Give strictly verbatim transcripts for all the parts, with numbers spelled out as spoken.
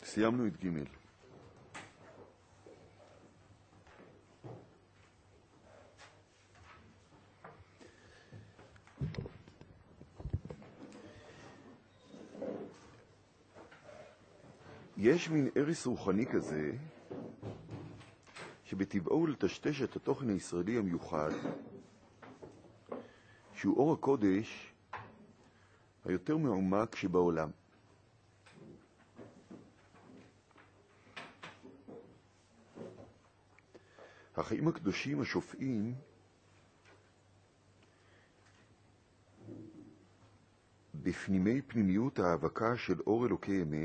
סיימנו את ג'. יש מין ערס רוחני כזה שבטבעו לטשטש את התוכן הישראלי המיוחד, שהוא אור הקודש היותר מעומק שבעולם. החיים הקדושים השופעים בפנימי פנימיות ההאבקה של אור אלוקי אמת,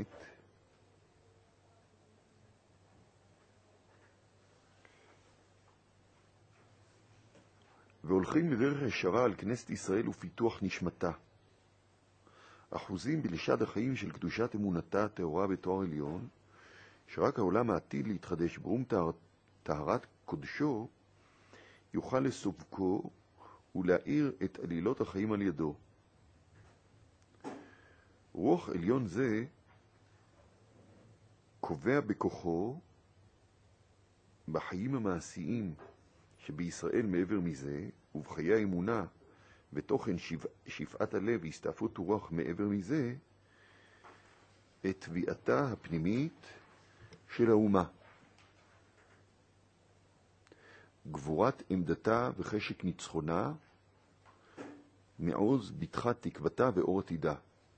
והולכים לדרך ישרה על כנסת ישראל ופיתוח נשמתה. אחוזים בלשד החיים של קדושת אמונתה הטהורה בתואר עליון, שרק העולם העתיד להתחדש ברום טהרת קודשו, יוכל לסובקו ולהאיר את עלילות החיים על ידו. רוח עליון זה קובע בכוחו בחיים המעשיים שבישראל מעבר מזה, ובחיי האמונה ותוכן שפעת הלב והסתעפות רוח מעבר מזה, את תביעתה הפנימית של האומה. גבורת עמדתה וחשק ניצחונה, מעוז בתחת תקוותה ואור עתידה.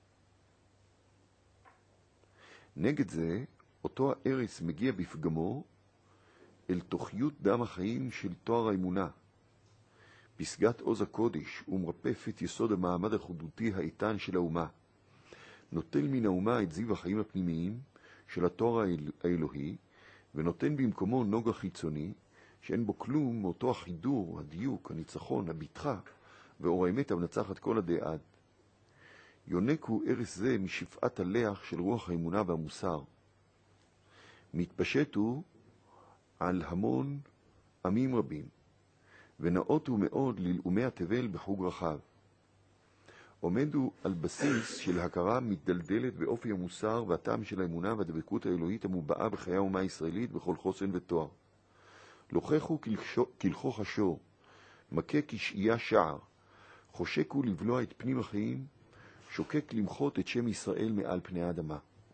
נגד זה, אותו הערס מגיע בפגמו אל תוכיות דם החיים של תואר האמונה. פסגת עוז הקודש ומרפף את יסוד המעמד החודותי האיתן של האומה. נוטל מן האומה את זיו החיים הפנימיים של התואר האלוהי, ונותן במקומו נוגה חיצוני, שאין בו כלום מאותו החידור, הדיוק, הניצחון, הביטחה, ואור האמת המנצחת כל עדי עד. יונק הוא ערס זה משפעת הלח של רוח האמונה והמוסר. מתפשט הוא על המון עמים רבים, ונאותו מאוד ללאומי התבל בחוג רחב. עומדו על בסיס של הכרה מתדלדלת באופי המוסר והטעם של האמונה והדבקות האלוהית המובעה בחיי האומה הישראלית בכל חוסן ותואר. לוחכו כלחו חשור, מכה כשעייה שער, חושקו לבלוע את פנים החיים, שוקק למחות את שם ישראל מעל פני האדמה.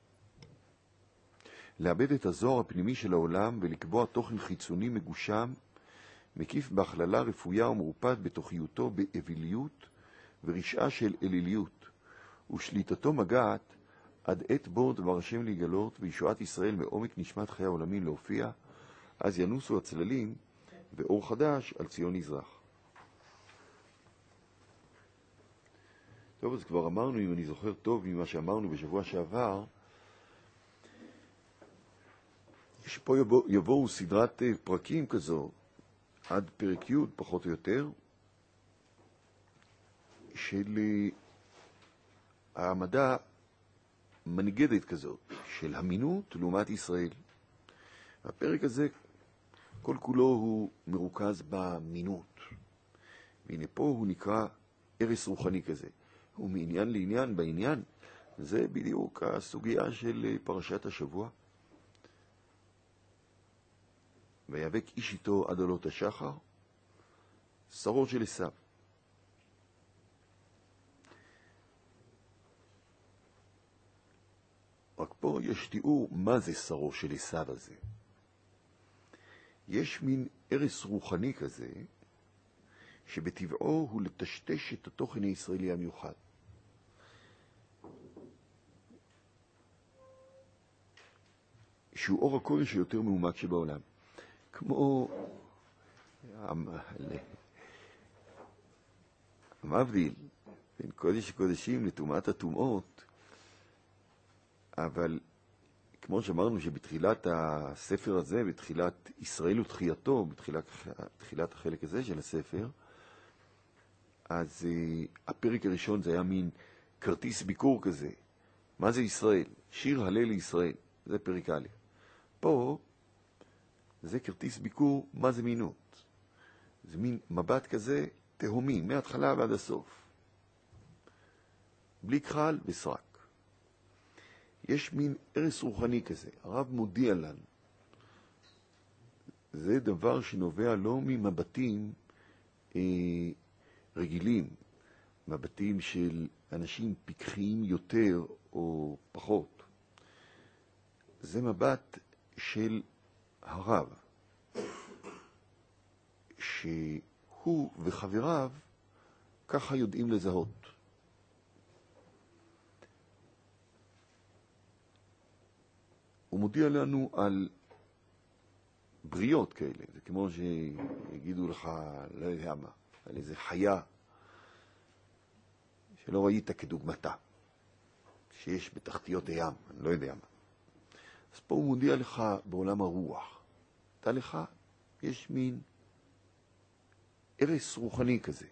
לאבד את הזוהר הפנימי של העולם ולקבוע תוכן חיצוני מגושם, מקיף בהכללה רפויה ומרופד בתוכיותו באביליות ורשעה של אליליות, ושליטתו מגעת עד עת בו דבר השם להיגלות וישועת ישראל מעומק נשמת חיי העולמים להופיע, אז ינוסו הצללים ואור חדש על ציון יזרח. טוב, אז כבר אמרנו, אם אני זוכר טוב ממה שאמרנו בשבוע שעבר, שפה יבוא, יבואו סדרת פרקים כזו, עד פרק י' פחות או יותר, של העמדה מנגדת כזאת, של אמינות לעומת ישראל. הפרק הזה, כל כולו הוא מרוכז באמינות. והנה פה הוא נקרא ערס רוחני כזה. הוא מעניין לעניין בעניין. זה בדיוק הסוגיה של פרשת השבוע. ויאבק איש איתו עד עלות השחר, שרו של עשיו. רק פה יש תיאור מה זה שרו של עשיו הזה. יש מין ערס רוחני כזה, שבטבעו הוא לטשטש את התוכן הישראלי המיוחד. שהוא אור הקודש היותר מעומק שבעולם. כמו המבדיל בין קודש הקודשים לטומאת הטומאות, אבל כמו שאמרנו שבתחילת הספר הזה, בתחילת ישראל ותחייתו, בתחילת תחילת החלק הזה של הספר, אז uh, הפרק הראשון זה היה מין כרטיס ביקור כזה. מה זה ישראל? שיר הלל לישראל. זה פרק א'. פה זה כרטיס ביקור, מה זה מינות? זה מין מבט כזה תהומי, מההתחלה ועד הסוף. בלי כחל וסרק. יש מין ערס רוחני כזה, הרב מודיע לנו. זה דבר שנובע לא ממבטים אה, רגילים, מבטים של אנשים פיקחיים יותר או פחות. זה מבט של הרב, שהוא וחבריו ככה יודעים לזהות. הוא מודיע לנו על בריות כאלה, זה כמו שיגידו לך, לא יודע מה, על איזה חיה שלא ראית כדוגמתה, שיש בתחתיות הים, אני לא יודע מה. אז פה הוא מודיע לך בעולם הרוח, אתה לך, יש מין ערס רוחני כזה.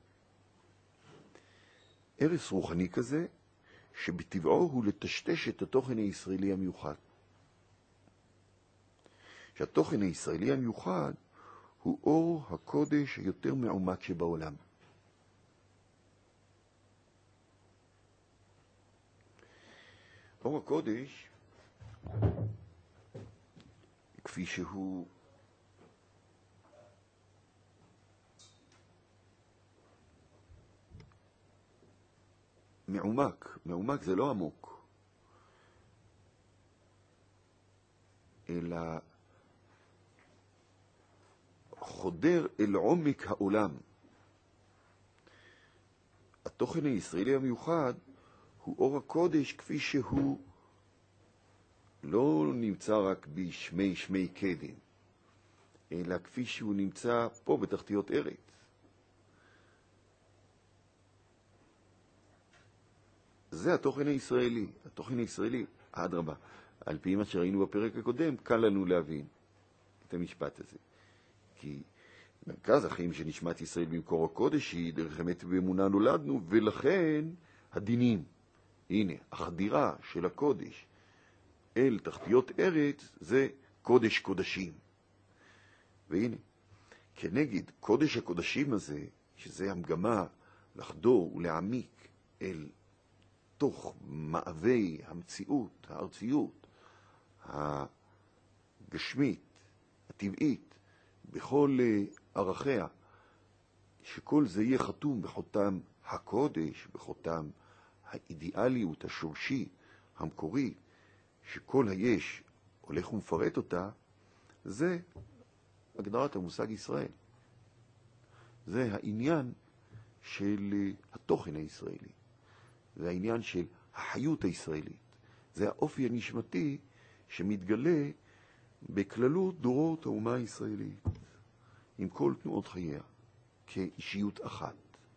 ערס רוחני כזה שבטבעו הוא לטשטש את התוכן הישראלי המיוחד. שהתוכן הישראלי המיוחד הוא אור הקודש היותר מעומק שבעולם. אור הקודש, כפי שהוא מעומק, מעומק זה לא עמוק, אלא חודר אל עומק העולם. התוכן הישראלי המיוחד הוא אור הקודש כפי שהוא לא נמצא רק בשמי שמי קדם, אלא כפי שהוא נמצא פה בתחתיות ארץ. זה התוכן הישראלי. התוכן הישראלי, אדרבה, על פי מה שראינו בפרק הקודם, קל לנו להבין את המשפט הזה. כי מרכז החיים של נשמת ישראל במקור הקודש היא דרך אמת ואמונה נולדנו, ולכן הדינים, הנה, החדירה של הקודש אל תחתיות ארץ זה קודש קודשים. והנה, כנגד קודש הקודשים הזה, שזה המגמה לחדור ולהעמיק אל תוך מאווי המציאות, הארציות, הגשמית, הטבעית, בכל ערכיה, שכל זה יהיה חתום בחותם הקודש, בחותם האידיאליות, השורשי, המקורי, שכל היש הולך ומפרט אותה, זה הגדרת המושג ישראל. זה העניין של התוכן הישראלי. זה העניין של החיות הישראלית. זה האופי הנשמתי שמתגלה בכללות דורות האומה הישראלית, עם כל תנועות חייה, כאישיות אחת.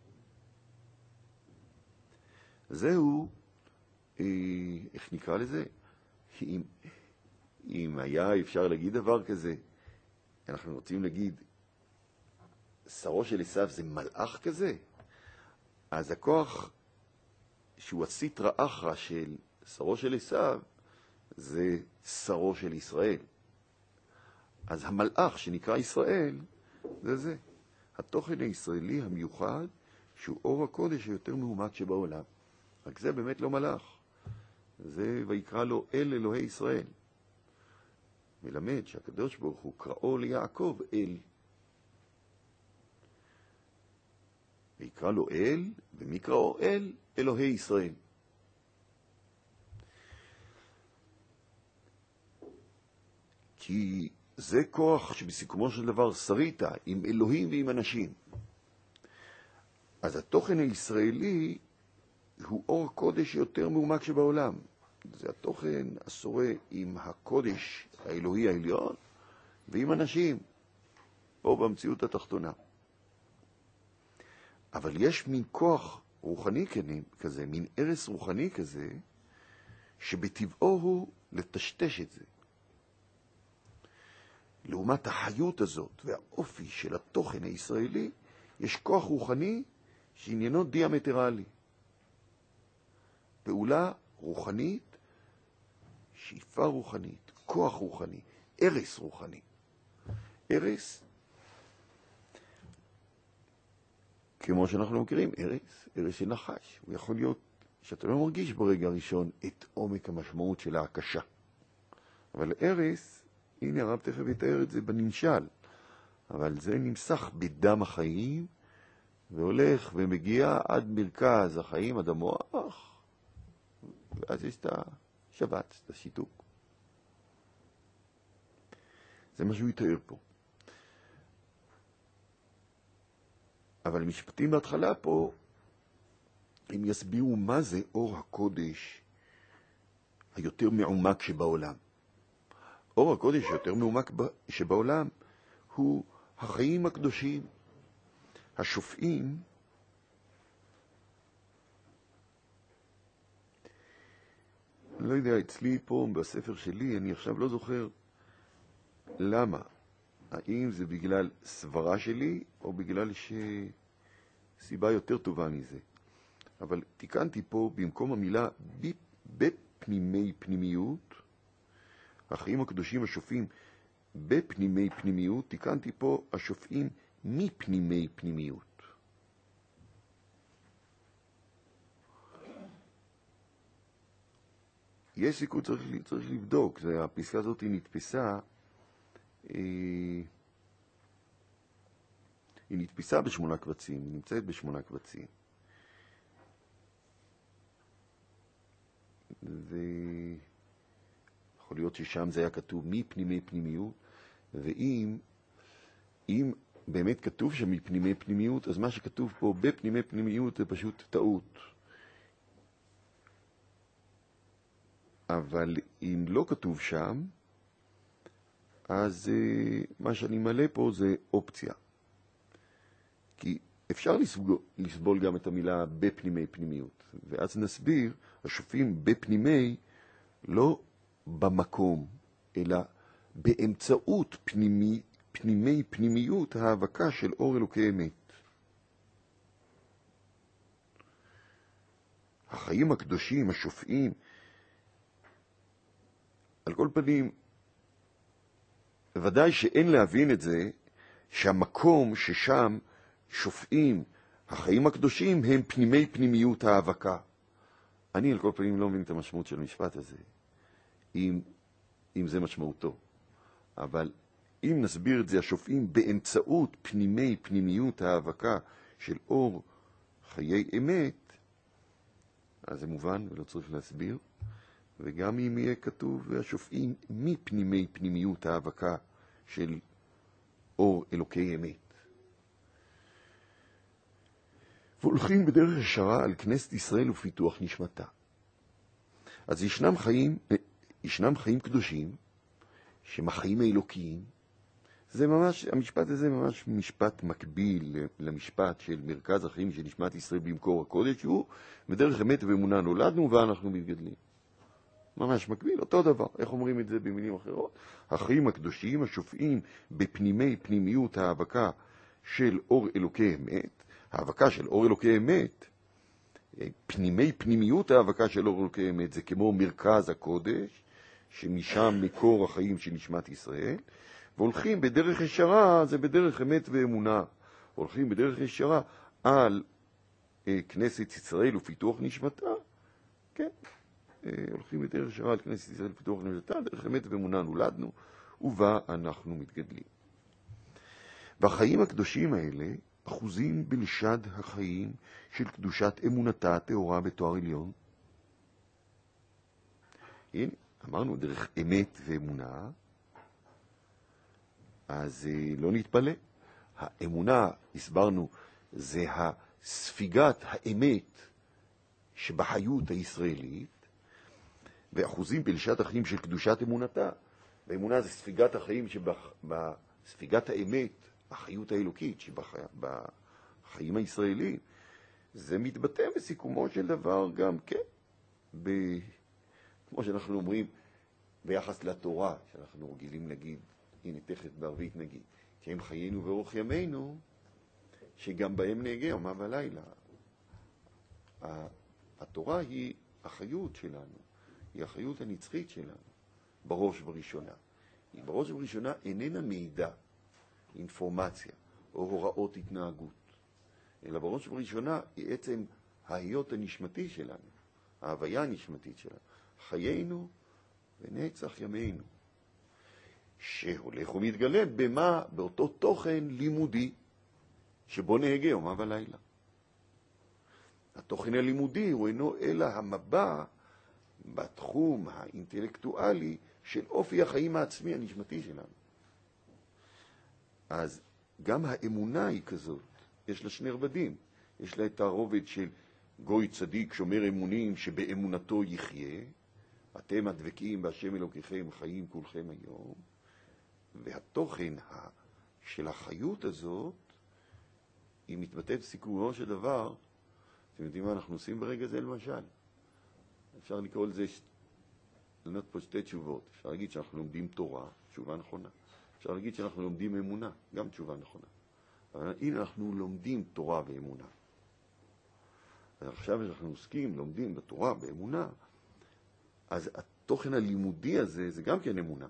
זהו, אה, איך נקרא לזה? אם, אם היה אפשר להגיד דבר כזה, אנחנו רוצים להגיד, שרו של עשיו זה מלאך כזה, אז הכוח שהוא הסטרא אחרא של שרו של עשיו, זה שרו של ישראל. אז המלאך שנקרא ישראל, זה זה. התוכן הישראלי המיוחד, שהוא אור הקודש היותר מעומק שבעולם. רק זה באמת לא מלאך. זה ויקרא לו אל אלוהי ישראל. מלמד שהקדוש ברוך הוא קראו ליעקב אל. ויקרא לו אל, ומי קראו אל? אלוהי ישראל. כי זה כוח שבסיכומו של דבר שרית עם אלוהים ועם אנשים. אז התוכן הישראלי הוא אור קודש יותר מעומק שבעולם. זה התוכן השורה עם הקודש האלוהי העליון ועם אנשים, פה במציאות התחתונה. אבל יש מין כוח רוחני כזה, מין ערס רוחני כזה, שבטבעו הוא לטשטש את זה. לעומת החיות הזאת והאופי של התוכן הישראלי, יש כוח רוחני שעניינו דיאמטרלי. פעולה רוחנית, שאיפה רוחנית, כוח רוחני, ערס רוחני. ערס, כמו שאנחנו מכירים, ערס, ערס של נחש. הוא יכול להיות שאתה לא מרגיש ברגע הראשון את עומק המשמעות של ההקשה. אבל ארס, הנה הרב תכף יתאר את זה בנמשל, אבל זה נמסך בדם החיים, והולך ומגיע עד מרכז החיים, עד המוח, ואז יש את השבץ, את השיתוק. זה מה שהוא יתאר פה. אבל משפטים בהתחלה פה, הם יסבירו מה זה אור הקודש היותר מעומק שבעולם. אור הקודש היותר מעומק שבעולם הוא החיים הקדושים, השופעים, לא יודע, אצלי פה בספר שלי, אני עכשיו לא זוכר למה. האם זה בגלל סברה שלי, או בגלל שסיבה יותר טובה מזה. אבל תיקנתי פה, במקום המילה בפנימי פנימיות, החיים הקדושים השופעים בפנימי פנימיות, תיקנתי פה השופעים מפנימי פנימיות. יש סיכוי, צריך, צריך לבדוק, זה, הפסקה הזאת היא נתפסה, היא, היא נתפסה בשמונה קבצים, היא נמצאת בשמונה קבצים. ויכול להיות ששם זה היה כתוב מפנימי פנימיות, ואם אם באמת כתוב שם מפנימי פנימיות, אז מה שכתוב פה בפנימי פנימיות זה פשוט טעות. אבל אם לא כתוב שם, אז uh, מה שאני מלא פה זה אופציה. כי אפשר לסבול, לסבול גם את המילה בפנימי פנימיות. ואז נסביר, השופעים בפנימי, לא במקום, אלא באמצעות פנימי, פנימי פנימיות ההאבקה של אור אלוקי אמת. החיים הקדושים, השופעים, על כל פנים, ודאי שאין להבין את זה, שהמקום ששם שופעים החיים הקדושים הם פנימי פנימיות ההאבקה. אני על כל פנים לא מבין את המשמעות של המשפט הזה, אם, אם זה משמעותו. אבל אם נסביר את זה, השופעים באמצעות פנימי פנימיות ההאבקה של אור חיי אמת, אז זה מובן ולא צריך להסביר. וגם אם יהיה כתוב השופעים מפנימי פנימיות ההאבקה של אור אלוקי אמת. והולכים בדרך ישרה על כנסת ישראל ופיתוח נשמתה. אז ישנם חיים, ישנם חיים קדושים, שהם החיים האלוקיים. זה ממש, המשפט הזה ממש משפט מקביל למשפט של מרכז החיים של נשמת ישראל במקור הקודש, שהוא בדרך אמת ואמונה נולדנו ואנחנו מתגדלים. ממש מקביל, אותו דבר. איך אומרים את זה במילים אחרות? החיים הקדושים השופעים בפנימי פנימיות ההאבקה של אור אלוקי אמת, ההאבקה של אור אלוקי אמת, פנימי פנימיות ההאבקה של אור אלוקי אמת, זה כמו מרכז הקודש, שמשם מקור החיים של נשמת ישראל, והולכים בדרך ישרה, זה בדרך אמת ואמונה, הולכים בדרך ישרה על אה, כנסת ישראל ופיתוח נשמתה, כן, אה, הולכים בדרך ישרה על כנסת ישראל ופיתוח נשמתה, דרך אמת ואמונה נולדנו, ובה אנחנו מתגדלים. והחיים הקדושים האלה, אחוזים בלשד החיים של קדושת אמונתה הטהורה בתואר עליון. הנה, אמרנו דרך אמת ואמונה, אז לא נתפלא. האמונה, הסברנו, זה הספיגת האמת שבחיות הישראלית, ואחוזים בלשד החיים של קדושת אמונתה. והאמונה זה ספיגת החיים שבספיגת האמת, החיות האלוקית שבחיים הישראלים, זה מתבטא בסיכומו של דבר גם כן, ב... כמו שאנחנו אומרים, ביחס לתורה, שאנחנו רגילים להגיד, הנה תכף בערבית נגיד, כי הם חיינו ואורך ימינו, שגם בהם נהגה יומם ולילה. התורה היא החיות שלנו, היא החיות הנצחית שלנו, בראש ובראשונה. היא בראש ובראשונה איננה מידע, אינפורמציה או הוראות התנהגות, אלא בראש ובראשונה היא עצם ההיות הנשמתי שלנו. ההוויה הנשמתית שלה, חיינו ונצח ימינו, שהולך ומתגלה במה? באותו תוכן לימודי, שבו נהגה יומה ולילה. התוכן הלימודי הוא אינו אלא המבע בתחום האינטלקטואלי של אופי החיים העצמי הנשמתי שלנו. אז גם האמונה היא כזאת, יש לה שני רבדים. יש לה את הרובד של גוי צדיק שומר אמונים שבאמונתו יחיה, אתם הדבקים בהשם אלוקיכם חיים כולכם היום, והתוכן של החיות הזאת היא מתבטאת סיכומו של דבר. אתם יודעים מה אנחנו עושים ברגע זה למשל? אפשר לקרוא לזה, לענות פה שתי תשובות. אפשר להגיד שאנחנו לומדים תורה, תשובה נכונה. אפשר להגיד שאנחנו לומדים אמונה, גם תשובה נכונה. אבל הנה אנחנו לומדים תורה ואמונה. אז עכשיו שאנחנו עוסקים, לומדים בתורה באמונה, אז התוכן הלימודי הזה זה גם כן אמונה.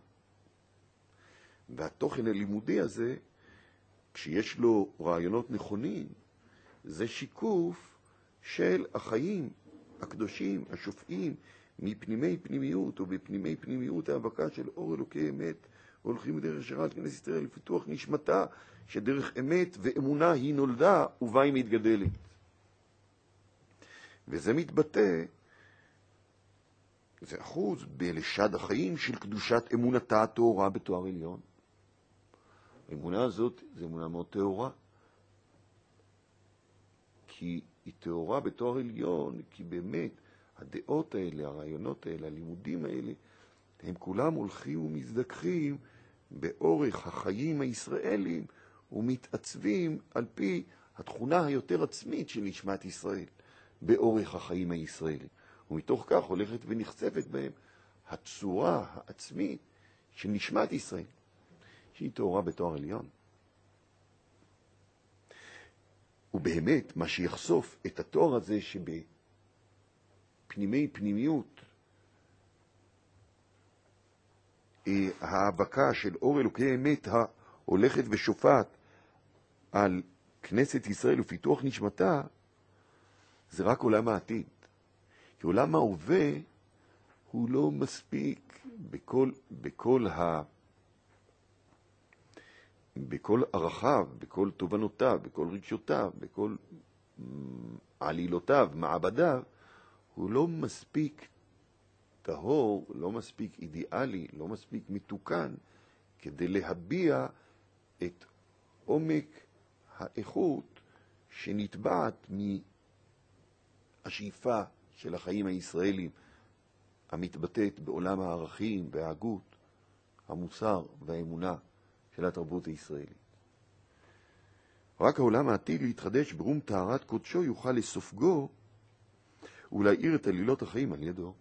והתוכן הלימודי הזה, כשיש לו רעיונות נכונים, זה שיקוף של החיים הקדושים, השופעים, מפנימי פנימיות ובפנימי פנימיות ההבקה של אור אלוקי אמת, הולכים בדרך שרת כנסת ישראל לפיתוח נשמתה, שדרך אמת ואמונה היא נולדה ובה היא מתגדלת. וזה מתבטא, זה אחוז בלשד החיים של קדושת אמונתה התאורה בתואר עליון. האמונה הזאת זו אמונה מאוד תאורה, כי היא תאורה בתואר עליון, כי באמת הדעות האלה, הרעיונות האלה, הלימודים האלה, הם כולם הולכים ומזדככים באורך החיים הישראלים ומתעצבים על פי התכונה היותר עצמית של נשמת ישראל באורך החיים הישראלים. ומתוך כך הולכת ונחשפת בהם הצורה העצמית של נשמת ישראל, שהיא תאורה בתואר עליון. ובאמת, מה שיחשוף את התואר הזה שבפנימי פנימיות, ההאבקה של אור אלוקי אמת ההולכת ושופעת על כנסת ישראל ופיתוח נשמתה, זה רק עולם העתיד. כי עולם ההווה הוא לא מספיק בכל, בכל ה... בכל ערכיו, בכל תובנותיו, בכל רגשותיו, בכל עלילותיו, מעבדיו, הוא לא מספיק טהור, לא מספיק אידיאלי, לא מספיק מתוקן, כדי להביע את עומק האיכות שנטבעת מהשאיפה של החיים הישראלים, המתבטאת בעולם הערכים וההגות, המוסר והאמונה של התרבות הישראלית. רק העולם העתיד להתחדש ברום טהרת קודשו יוכל לסופגו ולהאיר את עלילות החיים על ידו.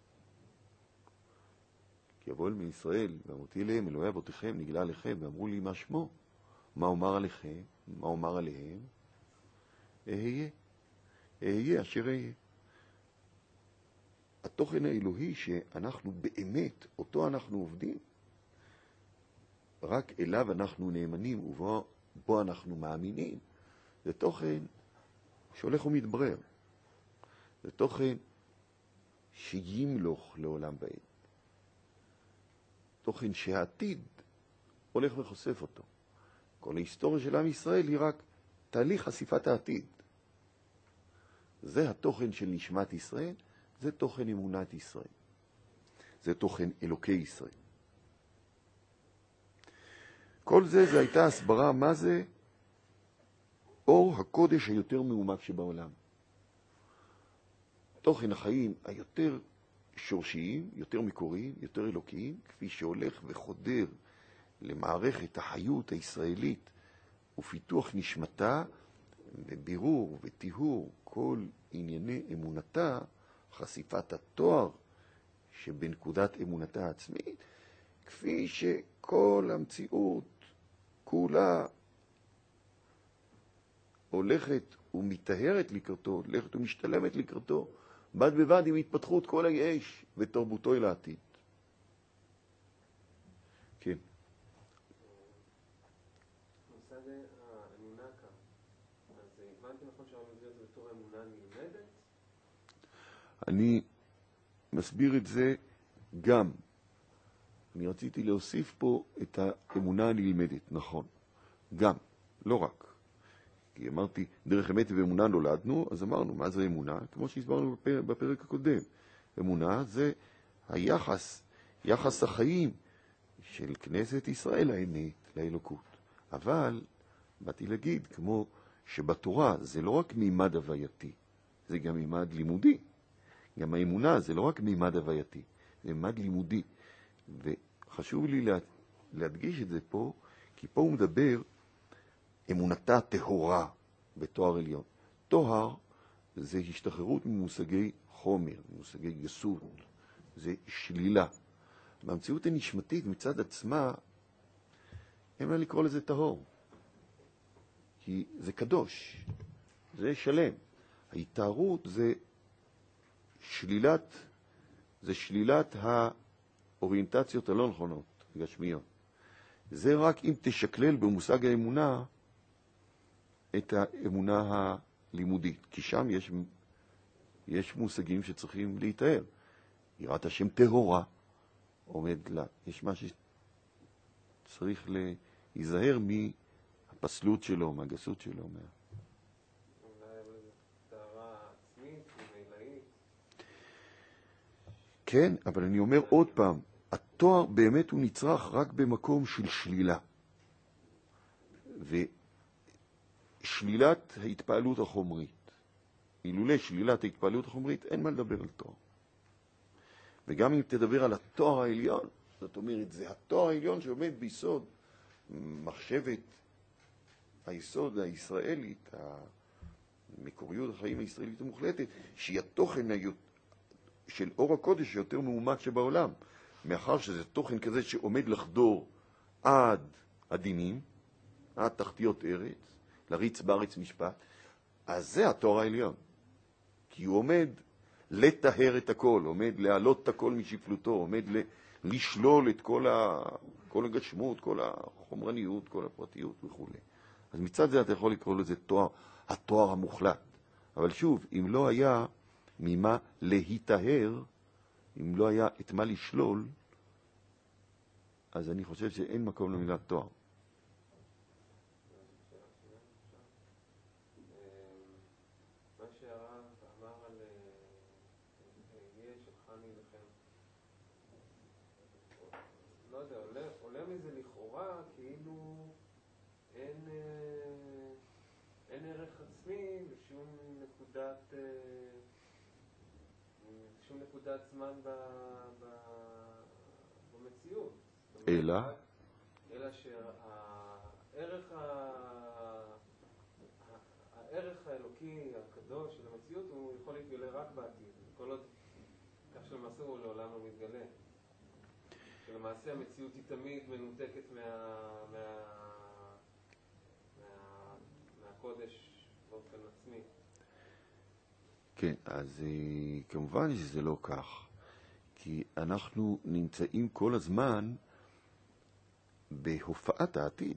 כי יבואו אל מישראל ואמרתי להם אלוהי אבותיכם נגלה עליכם ואמרו לי מה שמו, מה אומר עליכם, מה אומר עליהם, אהיה, אהיה אשר אהיה. התוכן האלוהי שאנחנו באמת, אותו אנחנו עובדים, רק אליו אנחנו נאמנים ובו בו אנחנו מאמינים, זה תוכן שהולך ומתברר. זה תוכן שימלוך לעולם ועד. תוכן שהעתיד הולך וחושף אותו. כל ההיסטוריה של עם ישראל היא רק תהליך חשיפת העתיד. זה התוכן של נשמת ישראל, זה תוכן אמונת ישראל. זה תוכן אלוקי ישראל. כל זה, זה הייתה הסברה מה זה אור הקודש היותר מעומק שבעולם. תוכן החיים היותר שורשיים, יותר מקוריים, יותר אלוקיים, כפי שהולך וחודר למערכת החיות הישראלית ופיתוח נשמתה ובירור וטיהור כל ענייני אמונתה, חשיפת התואר שבנקודת אמונתה העצמית, כפי שכל המציאות כולה הולכת ומתאהרת לקראתו, הולכת ומשתלמת לקראתו, בד בבד עם התפתחות כל היש ותרבותו אל העתיד. כן. מושג האמונה כאן, אז הבנתי נכון שהרב מגדיר את זה בתור אמונה נלמדת? אני מסביר את זה גם. אני רציתי להוסיף פה את האמונה הנלמדת, נכון. גם, לא רק. כי אמרתי, דרך אמת ואמונה נולדנו, אז אמרנו, מה זה אמונה? כמו שהסברנו בפרק, בפרק הקודם. אמונה זה היחס, יחס החיים של כנסת ישראל האמת לאלוקות. אבל, באתי להגיד, כמו שבתורה זה לא רק מימד הווייתי, זה גם מימד לימודי. גם האמונה זה לא רק מימד הווייתי, זה מימד לימודי. וחשוב לי לה, להדגיש את זה פה, כי פה הוא מדבר אמונתה טהורה בתואר עליון. תואר זה השתחררות ממושגי חומר, ממושגי גסות, זה שלילה. במציאות הנשמתית מצד עצמה, אין מה לקרוא לזה טהור. כי זה קדוש, זה שלם. ההתארות זה שלילת, זה שלילת האוריינטציות הלא נכונות, גשמיות. זה רק אם תשקלל במושג האמונה את האמונה הלימודית, כי שם יש, יש מושגים שצריכים להתאר. יראת השם טהורה עומד לה. יש מה שצריך להיזהר מהפסלות שלו, מהגסות שלו. מה... כן, אבל אני אומר עוד פעם, התואר באמת הוא נצרך רק במקום של שלילה. ושלילת ההתפעלות החומרית. אילולא שלילת ההתפעלות החומרית, אין מה לדבר על תואר. וגם אם תדבר על התואר העליון, זאת אומרת, זה התואר העליון שעומד ביסוד מחשבת היסוד הישראלית, המקוריות החיים הישראלית המוחלטת, שהיא התוכן של אור הקודש יותר מאומץ שבעולם, מאחר שזה תוכן כזה שעומד לחדור עד הדינים, עד תחתיות ארץ, לריץ בארץ משפט, אז זה התואר העליון. כי הוא עומד לטהר את הכל, עומד להעלות את הכל משפלותו, עומד לשלול את כל, ה... כל הגשמות, כל החומרניות, כל הפרטיות וכו'. אז מצד זה אתה יכול לקרוא לזה תואר, התואר המוחלט. אבל שוב, אם לא היה ממה להיטהר, אם לא היה את מה לשלול, אז אני חושב שאין מקום למילת תואר. מה שהרב אמר על יהיה שלחני לכם, לא יודע, עולה, עולה מזה לכאורה כאילו אין, אין ערך עצמי ושום נקודת שום נקודת זמן ב, ב, במציאות. אלא? אלא שהערך הערך האלוקי הקדוש של המציאות הוא יכול להתגלה רק בעתיד. כל עוד, כך שלמעשה הוא לעולם לא מתגלה. שלמעשה המציאות היא תמיד מנותקת מה, מה, מה, מהקודש באופן עצמי. כן, אז כמובן שזה לא כך, כי אנחנו נמצאים כל הזמן בהופעת העתיד.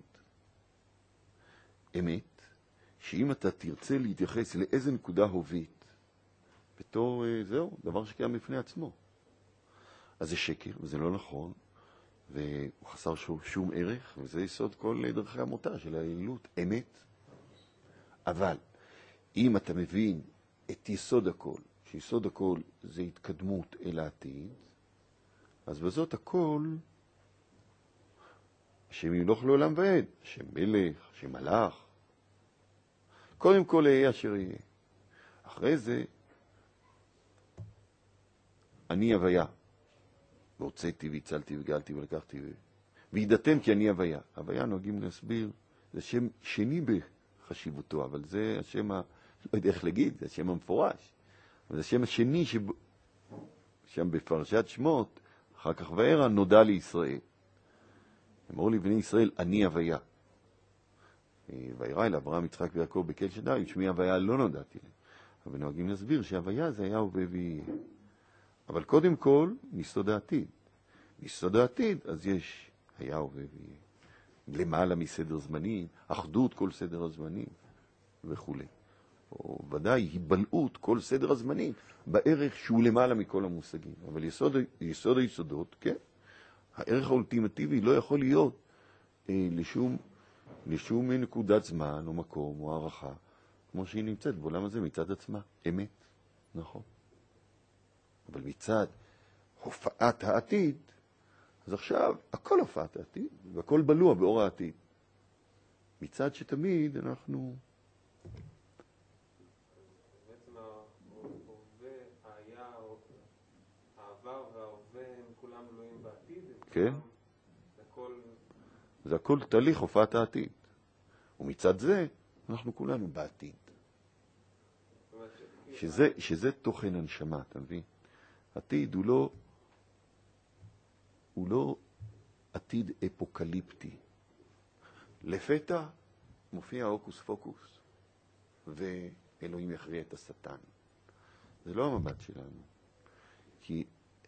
אמת, שאם אתה תרצה להתייחס לאיזה נקודה הובית, בתור זהו, דבר שקיים בפני עצמו, אז זה שקר, וזה לא נכון, והוא חסר שום ערך, וזה יסוד כל דרכי המותה של האלילות, אמת. אבל אם אתה מבין את יסוד הכל, שיסוד הכל זה התקדמות אל העתיד, אז בזאת הכל, השם ימלוך לעולם ועד, השם מלך, השם מלך. קודם כל יהיה אשר יהיה. אחרי זה, אני הוויה. והוצאתי והצלתי וגאלתי ולקחתי. וידעתם כי אני הוויה. הוויה נוהגים להסביר, זה שם שני בחשיבותו, אבל זה השם ה... לא יודע איך להגיד, זה השם המפורש. אבל זה השם השני שב... שם בפרשת שמות, אחר כך וערה נודע לישראל. אמרו לי בני ישראל, אני הוויה. וערה אל אברהם, יצחק ויעקב בקהל שדי, שמי הוויה לא נודעתי לי. אבל נוהגים להסביר שההוויה זה היה הווה ויהיה. אבל קודם כל, מיסוד העתיד. מיסוד העתיד, אז יש היה הווה ויהיה. למעלה מסדר זמנים, אחדות כל סדר הזמנים וכו'. או ודאי היבלעות כל סדר הזמנים, בערך שהוא למעלה מכל המושגים. אבל יסוד, יסוד היסודות, כן, הערך האולטימטיבי לא יכול להיות אה, לשום, לשום נקודת זמן או מקום או הערכה, כמו שהיא נמצאת בעולם הזה מצד עצמה, אמת, נכון. אבל מצד הופעת העתיד, אז עכשיו הכל הופעת העתיד, והכל בלוע באור העתיד. מצד שתמיד אנחנו... בעצם ההווה, היה, העבר וההווה הם כולם תלויים בעתיד? כן. הכל... זה הכל תהליך הופעת העתיד. ומצד זה אנחנו כולנו בעתיד. שזה, שזה תוכן הנשמה, אתה מבין? עתיד הוא לא, הוא לא עתיד אפוקליפטי. לפתע מופיע הוקוס פוקוס, ואלוהים יכריע את השטן. זה לא המבט שלנו. כי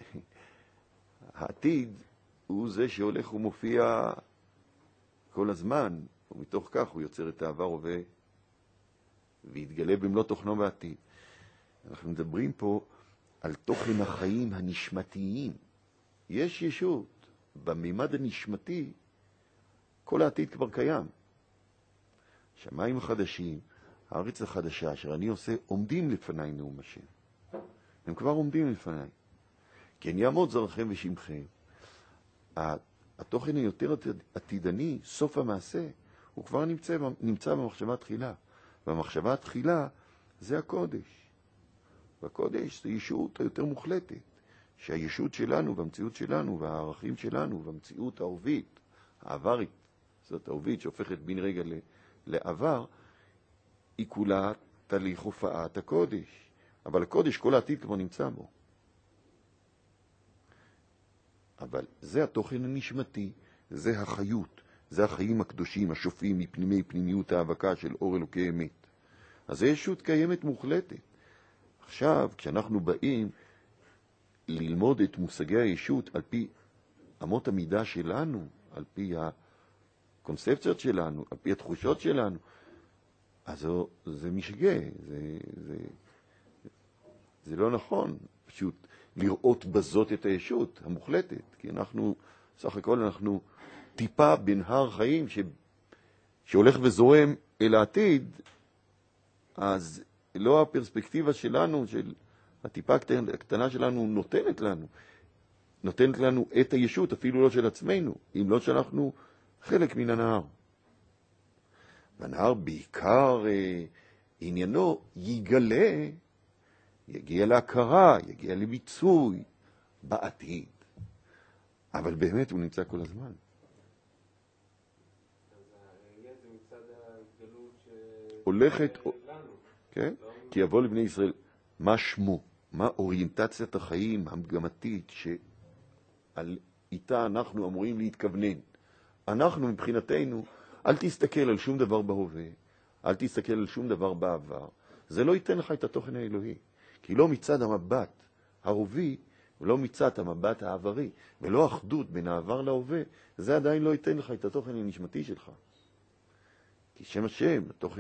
העתיד הוא זה שהולך ומופיע כל הזמן, ומתוך כך הוא יוצר את העבר הווה, ויתגלה במלוא תוכנו בעתיד. אנחנו מדברים פה על תוכן החיים הנשמתיים. יש ישות בממד הנשמתי, כל העתיד כבר קיים. שמיים החדשים, הארץ החדשה, אשר אני עושה, עומדים לפניי נאום השם. הם כבר עומדים לפניי. כן יעמוד זרעכם ושמכם. התוכן היותר עתידני, סוף המעשה, הוא כבר נמצא, נמצא במחשבה תחילה. והמחשבה תחילה זה הקודש. והקודש זה ישות היותר מוחלטת. שהישות שלנו והמציאות שלנו והערכים שלנו והמציאות העובית, העברית, זאת העובית שהופכת בין רגע לעבר, היא כולה תהליך הופעת הקודש. אבל הקודש, כל העתיד כבר נמצא בו. אבל זה התוכן הנשמתי, זה החיות, זה החיים הקדושים, השופעים מפנימי פנימיות ההאבקה של אור אלוקי אמת. אז זה ישות קיימת מוחלטת. עכשיו, כשאנחנו באים ללמוד את מושגי הישות על פי אמות המידה שלנו, על פי הקונספציות שלנו, על פי התחושות שלנו, אז זה, זה משגע, זה, זה, זה לא נכון פשוט לראות בזאת את הישות המוחלטת, כי אנחנו, סך הכל אנחנו טיפה בנהר חיים ש, שהולך וזורם אל העתיד, אז לא הפרספקטיבה שלנו, של הטיפה הקטנה שלנו נותנת לנו, נותנת לנו את הישות, אפילו לא של עצמנו, אם לא שאנחנו חלק מן הנהר. והנהר בעיקר אה, עניינו יגלה, יגיע להכרה, יגיע לביצוי בעתיד. אבל באמת הוא נמצא כל הזמן. אז הראייה זה מצד ההתגלות ש... הולכת, לנו. כן? כי יבוא לבני ישראל, מה שמו? מה אוריינטציית החיים המגמתית שעל איתה אנחנו אמורים להתכוונן? אנחנו מבחינתנו, אל תסתכל על שום דבר בהווה, אל תסתכל על שום דבר בעבר. זה לא ייתן לך את התוכן האלוהי. כי לא מצד המבט ההווי, ולא מצד המבט העברי, ולא אחדות בין העבר להווה, זה עדיין לא ייתן לך את התוכן הנשמתי שלך. כי שם השם, התוכן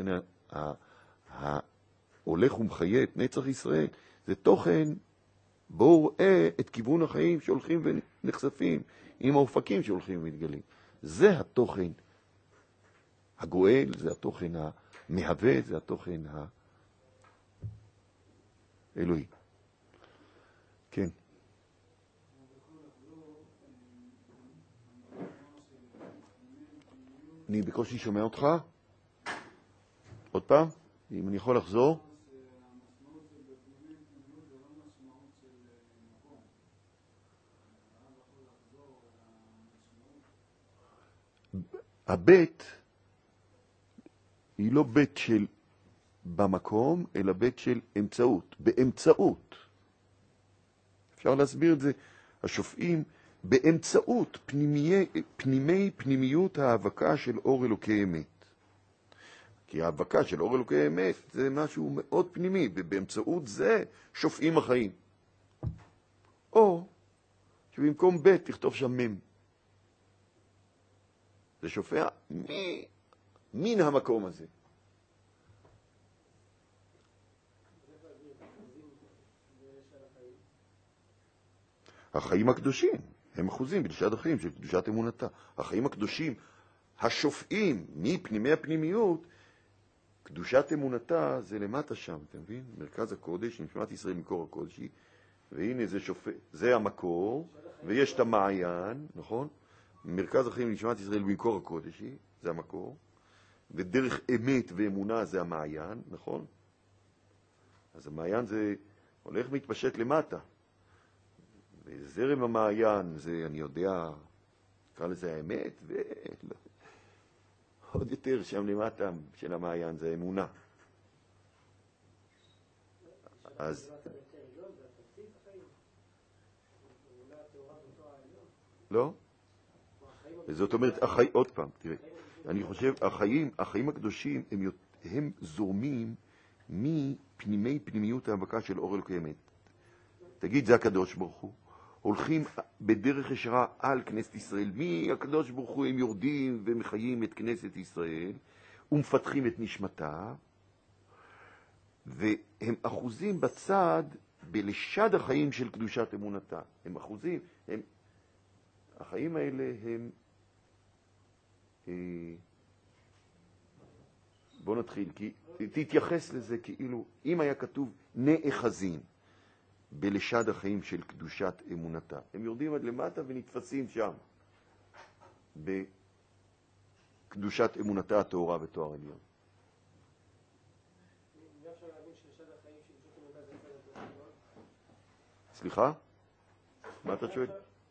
ההולך ומחיה את נצח ישראל, זה תוכן בו הוא רואה את כיוון החיים שהולכים ונחשפים, עם האופקים שהולכים ומתגלים. זה התוכן הגואל, זה התוכן המהווה, זה התוכן האלוהי. כן. אני בקושי שומע אותך. עוד פעם, אם אני יכול לחזור. הבית היא לא בית של במקום, אלא בית של אמצעות, באמצעות. אפשר להסביר את זה, השופעים, באמצעות פנימי, פנימי פנימיות ההאבקה של אור אלוקי אמת. כי ההאבקה של אור אלוקי אמת זה משהו מאוד פנימי, ובאמצעות זה שופעים החיים. או שבמקום בית תכתוב שם מם. זה שופע מ... מן המקום הזה. החיים הקדושים, הם אחוזים בלשד החיים של קדושת אמונתה. החיים הקדושים, השופעים מפנימי הפנימיות, קדושת אמונתה זה למטה שם, אתה מבין? מרכז הקודש, נשמת ישראל מקור הקודשי, והנה זה שופע, זה המקור, ויש את המעיין, נכון? מרכז החיים נשמת ישראל מקור הקודשי, זה המקור, ודרך אמת ואמונה זה המעיין, נכון? אז המעיין זה הולך מתפשט למטה. וזרם המעיין זה, אני יודע, נקרא לזה האמת, ועוד יותר שם למטה של המעיין זה האמונה. אז... לא? זאת אומרת, החיים, עוד פעם, תראה, אני חושב, החיים, החיים הקדושים הם, הם זורמים מפנימי פנימיות ההבקה של אור אלוקי אמת. תגיד, זה הקדוש ברוך הוא. הולכים בדרך ישרה על כנסת ישראל. מי הקדוש ברוך הוא? הם יורדים ומחיים את כנסת ישראל ומפתחים את נשמתה, והם אחוזים בצד בלשד החיים של קדושת אמונתה. הם אחוזים, הם, החיים האלה הם, בוא נתחיל, כי תתייחס לזה כאילו, אם היה כתוב נאחזים בלשד החיים של קדושת אמונתה, הם יורדים עד למטה ונתפסים שם בקדושת אמונתה התאורה בתואר עליון. סליחה? מה אתה שואל?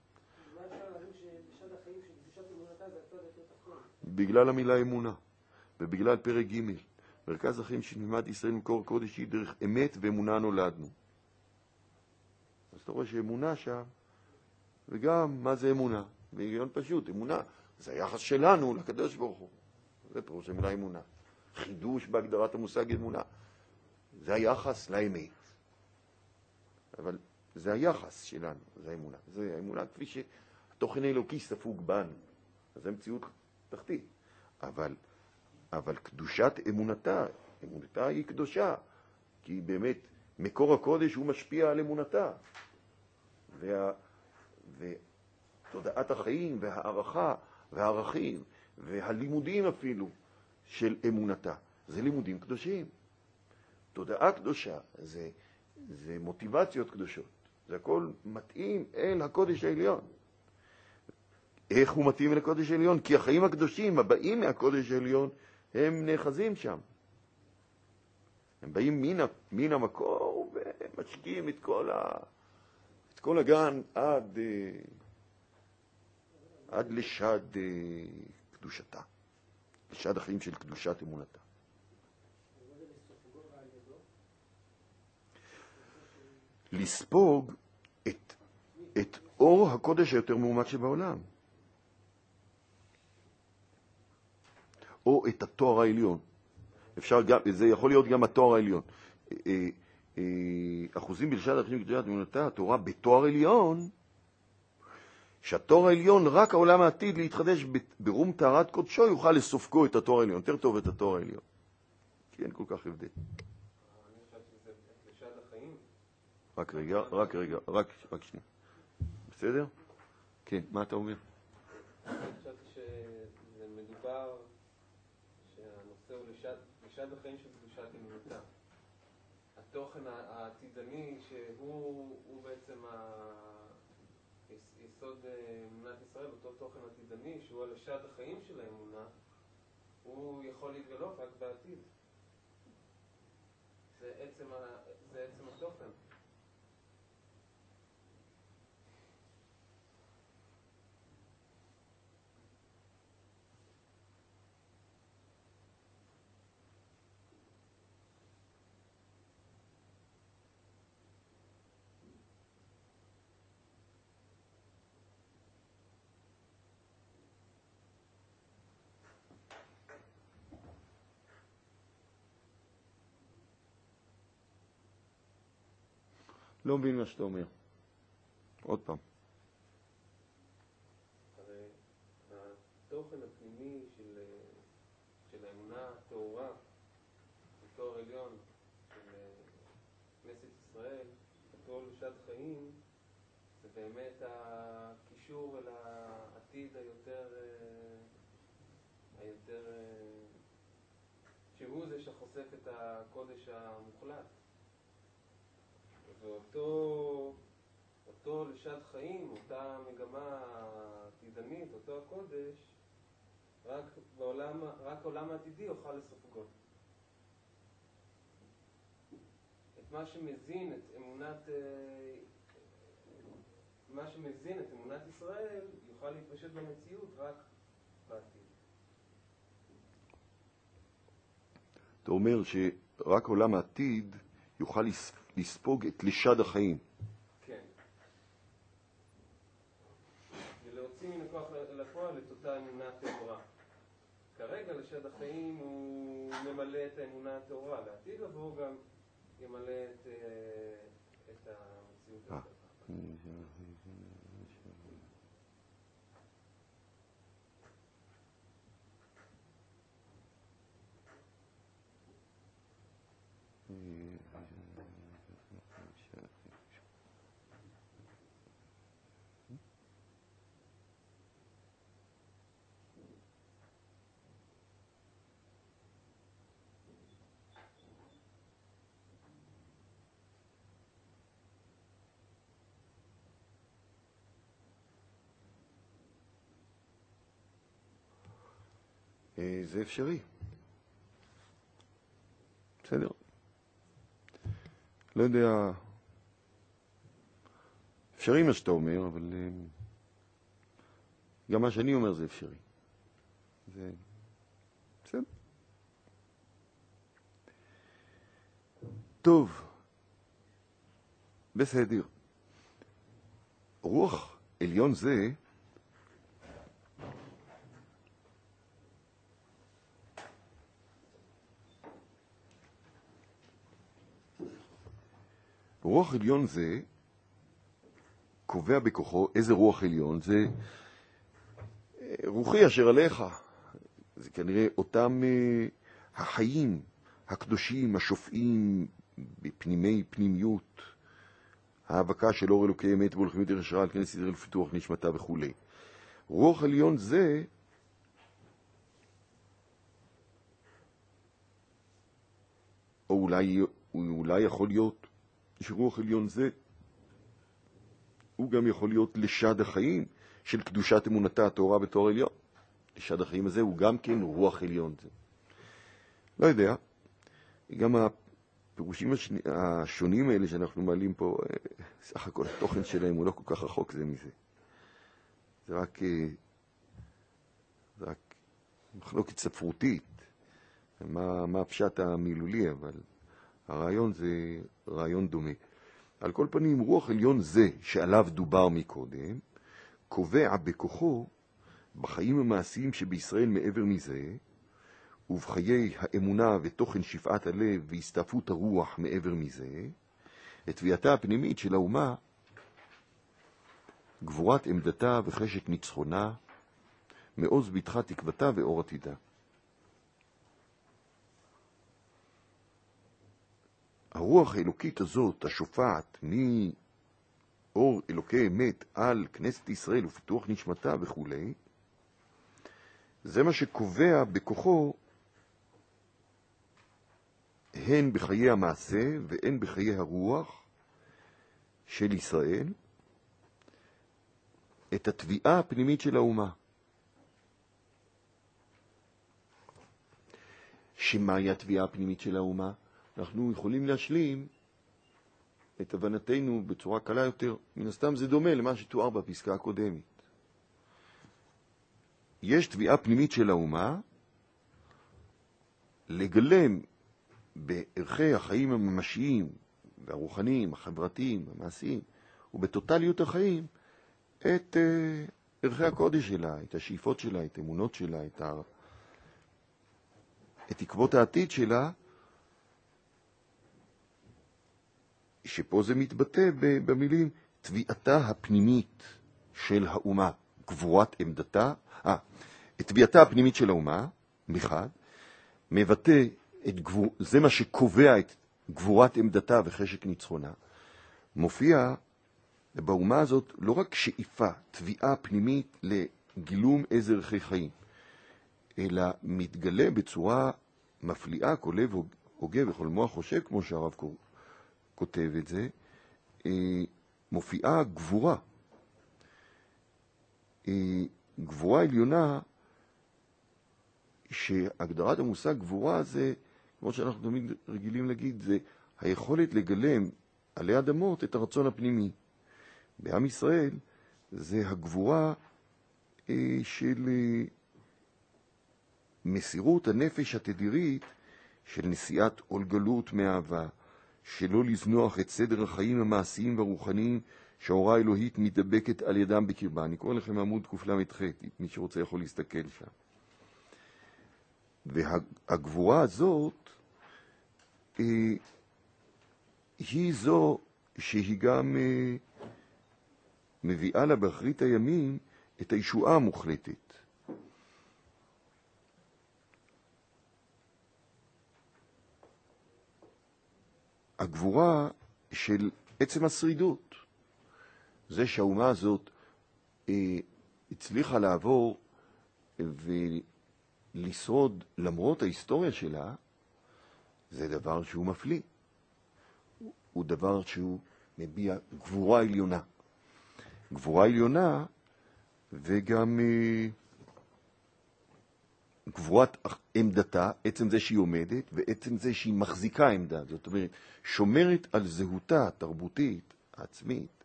בגלל המילה אמונה ובגלל פרק ג' מרכז החיים של נשמת ישראל מקור הקודש היא דרך אמת ואמונה נולדנו. אז אתה רואה שאמונה שם, וגם מה זה אמונה? בהיגיון פשוט, אמונה זה היחס שלנו לקדוש ברוך הוא. זה פירוש המילה אמונה. חידוש בהגדרת המושג אמונה. זה היחס לאמת. אבל זה היחס שלנו, זה האמונה. זה האמונה כפי שהתוכן האלוקי ספוג בנו. אז זה מציאות תחתית. אבל, אבל קדושת אמונתה, אמונתה היא קדושה, כי באמת מקור הקודש הוא משפיע על אמונתה. וה, ותודעת החיים והערכה והערכים והלימודים אפילו של אמונתה, זה לימודים קדושים. תודעה קדושה, זה, זה מוטיבציות קדושות. זה הכל מתאים אל הקודש העליון. איך הוא מתאים אל הקודש העליון? כי החיים הקדושים הבאים מהקודש העליון הם נאחזים שם. הם באים מן, מן המקור ומשקיעים את כל, ה, את כל הגן עד, עד לשד קדושתה. לשד החיים של קדושת אמונתה. לספוג את, את אור הקודש היותר מאומץ שבעולם. או את התואר העליון. אפשר גם, זה יכול להיות גם התואר העליון. אחוזים בלשד החיים של קדושת אמונתה, התורה בתואר עליון, שהתואר העליון, רק העולם העתיד להתחדש ברום טהרת קודשו, יוכל לסופקו את התואר העליון. יותר טוב את התואר העליון. כי אין כל כך הבדל. רק רגע, רק רגע, רק, רק שנייה. בסדר? כן, מה אתה אומר? אני חשבתי שזה מדובר שהנושא הוא לשד, לשד החיים של קדושת אמונתה. התוכן העתידני שהוא הוא בעצם יסוד אמונת ישראל, אותו תוכן עתידני שהוא הלשד החיים של האמונה, הוא יכול להתגלות רק בעתיד. זה עצם, זה עצם התוכן. לא מבין מה שאתה אומר. עוד פעם. הרי התוכן הפנימי של, של האמונה התאורה, בתואר עליון של כנסת ישראל, בתואר לשד חיים, זה באמת הקישור אל העתיד היותר, היותר, שהוא זה שחושף את הקודש המוחלט. ואותו אותו לשד חיים, אותה מגמה עתידנית, אותו הקודש, רק בעולם, רק עולם העתידי יוכל לספגות. את מה שמזין את אמונת, מה שמזין את אמונת ישראל יוכל להתפשט במציאות רק בעתיד. אתה אומר שרק עולם העתיד יוכל לספוג את לשד החיים. כן. ולהוציא מן הכוח לפועל את אותה אמונה טהורה. כרגע לשד החיים הוא ממלא את האמונה הטהורה. לעתיד לבוא גם ימלא את, את המציאות הזאת. זה אפשרי. בסדר. לא יודע, אפשרי מה שאתה אומר, אבל גם מה שאני אומר זה אפשרי. זה בסדר. טוב. בסדר. רוח עליון זה רוח עליון זה קובע בכוחו. איזה רוח עליון? זה רוחי אשר עליך. זה כנראה אותם uh, החיים הקדושים, השופעים בפנימי פנימיות, ההאבקה של אור אלוקי אמת והולכים יותר ישרה על כנס ישראל לפיתוח נשמתה וכו'. רוח עליון זה או אולי, אולי יכול להיות שרוח עליון זה הוא גם יכול להיות לשד החיים של קדושת אמונתה התורה בתור עליון. לשד החיים הזה הוא גם כן רוח עליון זה. לא יודע, גם הפירושים השונים האלה שאנחנו מעלים פה, סך הכל התוכן שלהם הוא לא כל כך רחוק זה מזה. זה רק, זה רק מחלוקת ספרותית, מה, מה הפשט המילולי, אבל הרעיון זה רעיון דומה. על כל פנים, רוח עליון זה שעליו דובר מקודם, קובע בכוחו בחיים המעשיים שבישראל מעבר מזה, ובחיי האמונה ותוכן שפעת הלב והסתעפות הרוח מעבר מזה, את תביעתה הפנימית של האומה, גבורת עמדתה וחשק ניצחונה, מעוז ביטחה תקוותה ואור עתידה. הרוח האלוקית הזאת, השופעת מאור אלוקי אמת על כנסת ישראל ופיתוח נשמתה וכו', זה מה שקובע בכוחו הן בחיי המעשה והן בחיי הרוח של ישראל, את התביעה הפנימית של האומה. שמהי התביעה הפנימית של האומה? אנחנו יכולים להשלים את הבנתנו בצורה קלה יותר. מן הסתם זה דומה למה שתואר בפסקה הקודמת. יש תביעה פנימית של האומה לגלם בערכי החיים הממשיים והרוחניים, החברתיים, המעשיים, ובטוטליות החיים את uh, ערכי הקודש שלה, את השאיפות שלה, את אמונות שלה, את, ה... את תקוות העתיד שלה, שפה זה מתבטא במילים תביעתה הפנימית של האומה, גבורת עמדתה, אה, את תביעתה הפנימית של האומה, מחד, מבטא את גבור, זה מה שקובע את גבורת עמדתה וחשק ניצחונה, מופיע באומה הזאת לא רק שאיפה, תביעה פנימית לגילום איזה ערכי חיים, אלא מתגלה בצורה מפליאה, כל לב הוגה וכל מוח חושב, כמו שהרב כותב את זה, מופיעה גבורה. גבורה עליונה, שהגדרת המושג גבורה זה, כמו שאנחנו תמיד רגילים להגיד, זה היכולת לגלם עלי אדמות את הרצון הפנימי. בעם ישראל זה הגבורה אה, של אה, מסירות הנפש התדירית של נשיאת עול גלות מאהבה, שלא לזנוח את סדר החיים המעשיים והרוחניים שההוראה האלוהית מתדבקת על ידם בקרבה. אני קורא לכם עמוד קל"ח, מי שרוצה יכול להסתכל שם. והגבורה הזאת אה, היא זו שהיא גם אה, מביאה לה באחרית הימים את הישועה המוחלטת. הגבורה של עצם השרידות, זה שהאומה הזאת אה, הצליחה לעבור ולשרוד למרות ההיסטוריה שלה, זה דבר שהוא מפליא. הוא דבר שהוא מביע גבורה עליונה. גבורה עליונה וגם אה, גבורת עמדתה, עצם זה שהיא עומדת ועצם זה שהיא מחזיקה עמדה. זאת אומרת, שומרת על זהותה התרבותית, העצמית,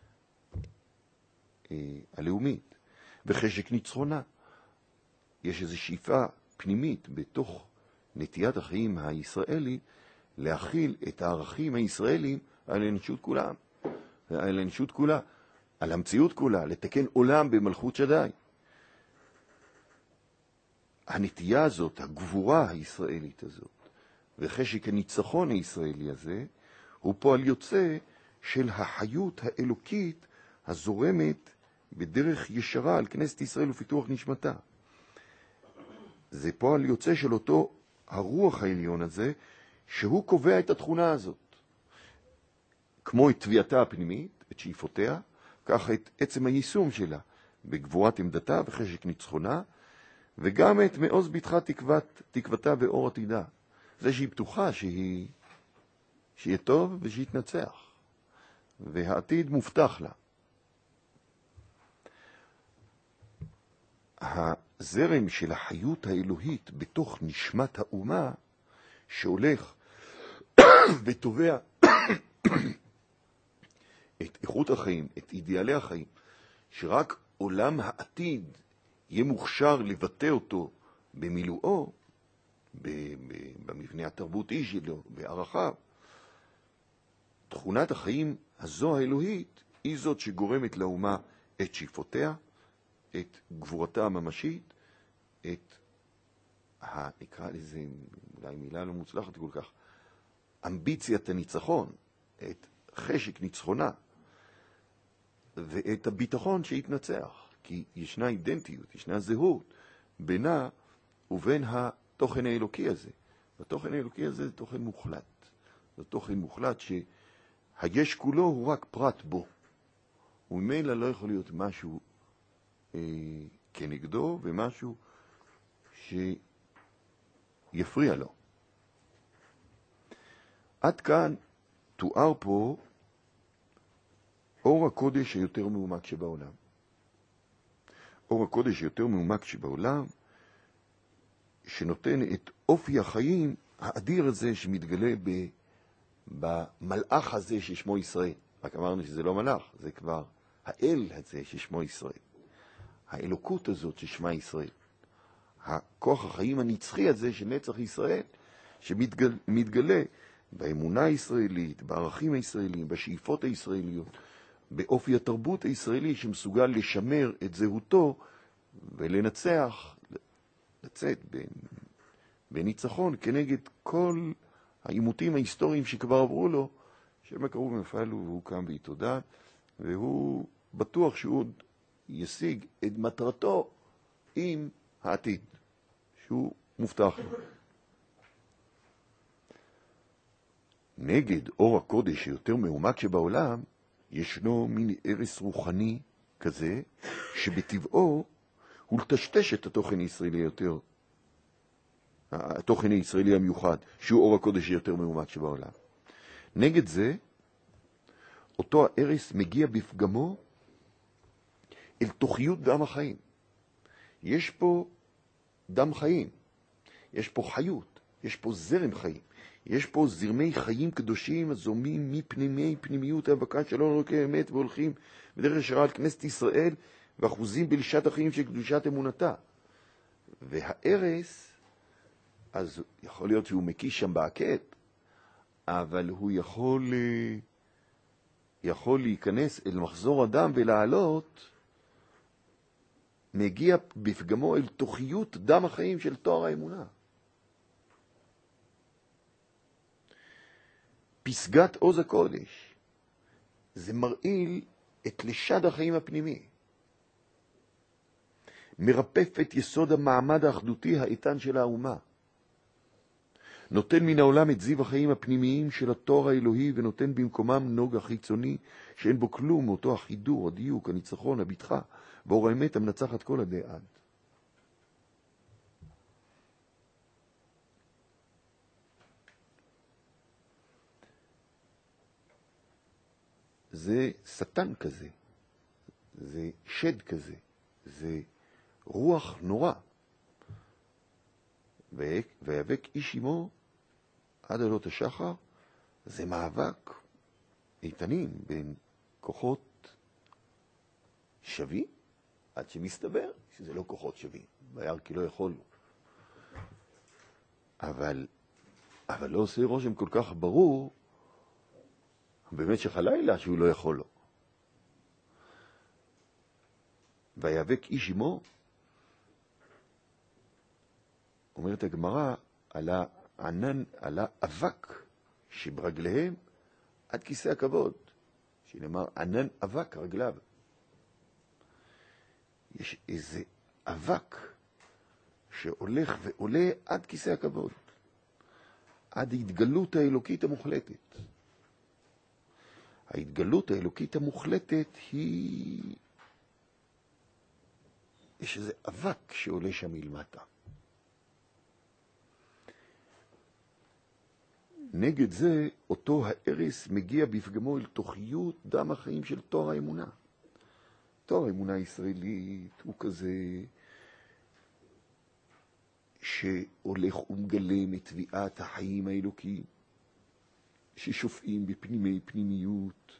אה, הלאומית, וחשק ניצחונה. יש איזו שאיפה פנימית בתוך נטיית החיים הישראלי להכיל את הערכים הישראלים על האנושות כולה, על האנושות כולה, על המציאות כולה, לתקן עולם במלכות שדי. הנטייה הזאת, הגבורה הישראלית הזאת, וחשק הניצחון הישראלי הזה, הוא פועל יוצא של החיות האלוקית הזורמת בדרך ישרה על כנסת ישראל ופיתוח נשמתה. זה פועל יוצא של אותו הרוח העליון הזה, שהוא קובע את התכונה הזאת. כמו את תביעתה הפנימית, את שאיפותיה, ככה את עצם היישום שלה, בגבורת עמדתה וחשק ניצחונה, וגם את מעוז ביטחה תקוות, תקוותה ואור עתידה. זה שהיא פתוחה, שהיא, שיהיה טוב ושהיא תנצח. והעתיד מובטח לה. הזרם של החיות האלוהית בתוך נשמת האומה, שהולך ותובע את איכות החיים, את אידיאלי החיים, שרק עולם העתיד יהיה מוכשר לבטא אותו במילואו, במבנה התרבותי שלו, בערכיו. תכונת החיים הזו האלוהית היא זאת שגורמת לאומה את שאיפותיה, את גבורתה הממשית, את, נקרא לזה אולי מילה לא מוצלחת כל כך, אמביציית הניצחון, את חשק ניצחונה, ואת הביטחון שהתנצח. כי ישנה אידנטיות, ישנה זהות בינה ובין התוכן האלוקי הזה. התוכן האלוקי הזה זה תוכן מוחלט. זה תוכן מוחלט שהיש כולו הוא רק פרט בו. וממילא לא יכול להיות משהו אה, כנגדו ומשהו שיפריע לו. עד כאן תואר פה אור הקודש היותר מעומק שבעולם. אור הקודש היותר מעומק שבעולם, שנותן את אופי החיים האדיר הזה שמתגלה ב, במלאך הזה ששמו ישראל. רק אמרנו שזה לא מלאך, זה כבר האל הזה ששמו ישראל. האלוקות הזאת ששמה ישראל. הכוח החיים הנצחי הזה של נצח ישראל, שמתגלה באמונה הישראלית, בערכים הישראליים, בשאיפות הישראליות, באופי התרבות הישראלי שמסוגל לשמר את זהותו ולנצח, לצאת בניצחון כנגד כל העימותים ההיסטוריים שכבר עברו לו, שהם קראו ומפעלו והוא קם בהתעודה, והוא בטוח שהוא עוד ישיג את מטרתו עם העתיד, שהוא מובטח לו. נגד אור הקודש היותר מעומק שבעולם, ישנו מין ערס רוחני כזה, שבטבעו הוא לטשטש את התוכן הישראלי יותר, התוכן הישראלי המיוחד, שהוא אור הקודש יותר מאומץ שבעולם. נגד זה, אותו הערס מגיע בפגמו אל תוכיות דם החיים. יש פה דם חיים, יש פה חיות, יש פה זרם חיים, יש פה זרמי חיים קדושים הזומים מפנימי פנימיות ההבקה שלא נורא אמת והולכים בדרך ישרה על כנסת ישראל ואחוזים בלשת החיים של קדושת אמונתה. והערס, אז יכול להיות שהוא מקיש שם בעקב, אבל הוא יכול, יכול להיכנס אל מחזור הדם ולעלות, מגיע בפגמו אל תוכיות דם החיים של תואר האמונה. פסגת עוז הקודש, זה מרעיל את לשד החיים הפנימי. מרפף את יסוד המעמד האחדותי האיתן של האומה. נותן מן העולם את זיו החיים הפנימיים של התואר האלוהי, ונותן במקומם נוג החיצוני, שאין בו כלום, אותו החידור, הדיוק, הניצחון, הביטחה, ואור האמת המנצחת כל עדי עד. זה שטן כזה, זה שד כזה, זה רוח נורא. ויאבק איש עמו עד עלות השחר, זה מאבק איתנים בין כוחות שווים, עד שמסתבר שזה לא כוחות שווים. ביער כי לא יכול. אבל, אבל לא עושה רושם כל כך ברור במשך הלילה שהוא לא יכול לו. ויאבק איש עמו, אומרת הגמרא, על הענן, על האבק שברגליהם עד כיסא הכבוד, שנאמר ענן אבק רגליו. יש איזה אבק שהולך ועולה עד כיסא הכבוד, עד ההתגלות האלוקית המוחלטת. ההתגלות האלוקית המוחלטת היא, יש איזה אבק שעולה שם מלמטה. נגד זה, אותו הערס מגיע בפגמו אל תוכיות דם החיים של תואר האמונה. תואר האמונה הישראלית הוא כזה שהולך ומגלם את תביעת החיים האלוקיים, ששופעים בפנימי פנימיות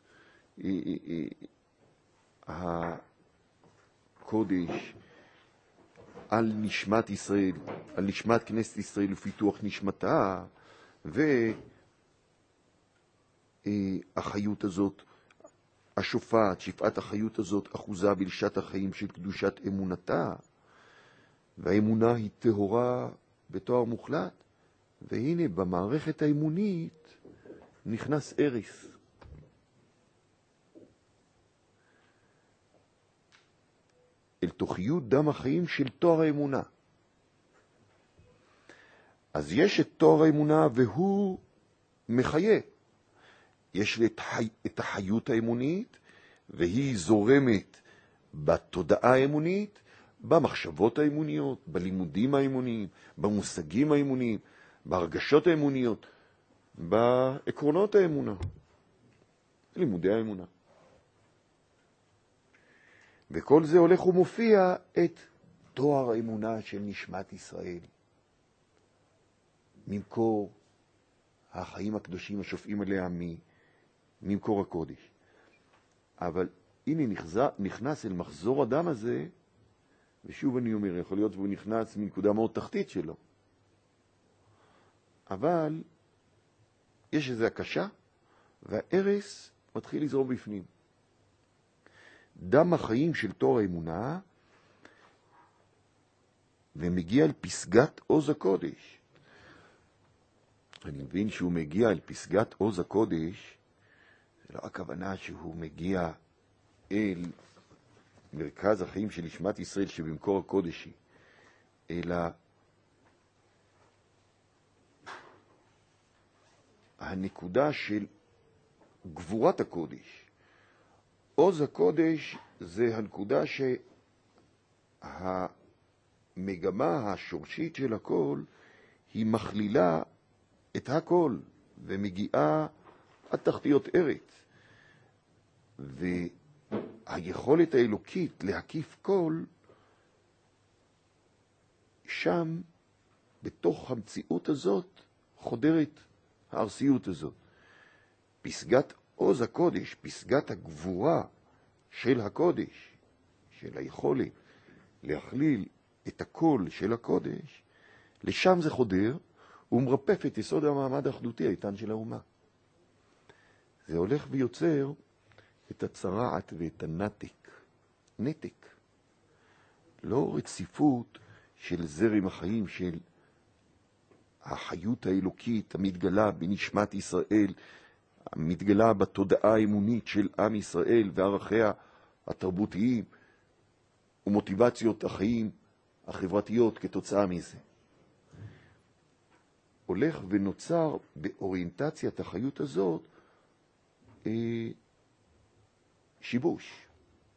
הקודש על נשמת ישראל, על נשמת כנסת ישראל ופיתוח נשמתה, והחיות הזאת, השופעת, שפעת החיות הזאת, אחוזה בלשת החיים של קדושת אמונתה, והאמונה היא טהורה בתואר מוחלט, והנה במערכת האמונית נכנס ערס. אל תוכיות דם החיים של תואר האמונה. אז יש את תואר האמונה והוא מחיה. יש את, חי... את החיות האמונית, והיא זורמת בתודעה האמונית, במחשבות האמוניות, בלימודים האמוניים, במושגים האמוניים, בהרגשות האמוניות, בעקרונות האמונה, לימודי האמונה. וכל זה הולך ומופיע את תואר האמונה של נשמת ישראל. ממקור החיים הקדושים השופעים עליה ממקור הקודש. אבל הנה נחזר, נכנס אל מחזור הדם הזה, ושוב אני אומר, יכול להיות שהוא נכנס מנקודה מאוד תחתית שלו. אבל יש איזו הקשה, והערס מתחיל לזרום בפנים. דם החיים של תואר האמונה, ומגיע אל פסגת עוז הקודש. אני מבין שהוא מגיע אל פסגת עוז הקודש, זה לא הכוונה שהוא מגיע אל מרכז החיים של נשמת ישראל שבמקור הקודש היא, אלא הנקודה של גבורת הקודש, עוז הקודש זה הנקודה שהמגמה השורשית של הכל היא מכלילה את הכל ומגיעה עד תחתיות ארץ. והיכולת האלוקית להקיף כל, שם בתוך המציאות הזאת חודרת הארסיות הזאת. פסגת עוז הקודש, פסגת הגבורה של הקודש, של היכולת להכליל את הקול של הקודש, לשם זה חודר ומרפף את יסוד המעמד האחדותי האיתן של האומה. זה הולך ויוצר את הצרעת ואת הנתק. נתק. לא רציפות של זרם החיים, של החיות האלוקית המתגלה בנשמת ישראל, המתגלה בתודעה האמונית של עם ישראל וערכיה התרבותיים ומוטיבציות החיים החברתיות כתוצאה מזה. הולך ונוצר באוריינטציית החיות הזאת אה, שיבוש.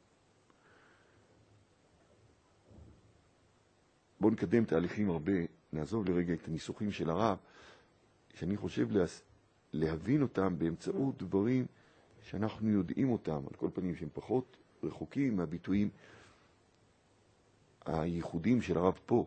בואו נקדם תהליכים הרבה, נעזוב לרגע את הניסוחים של הרב, שאני חושב לה, להבין אותם באמצעות דברים שאנחנו יודעים אותם, על כל פנים שהם פחות רחוקים מהביטויים הייחודיים של הרב פה.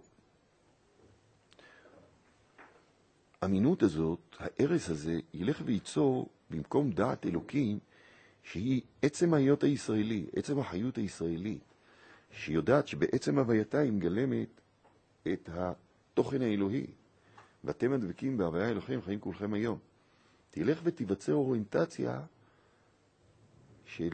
האמינות הזאת, הערס הזה, ילך וייצור במקום דעת אלוקים, שהיא עצם ההיות הישראלי, עצם החיות הישראלית, שיודעת שבעצם הווייתה היא מגלמת את התוכן האלוהי, ואתם הדבקים בהוויה אלוהים חיים כולכם היום. תלך ותיווצר אוריינטציה של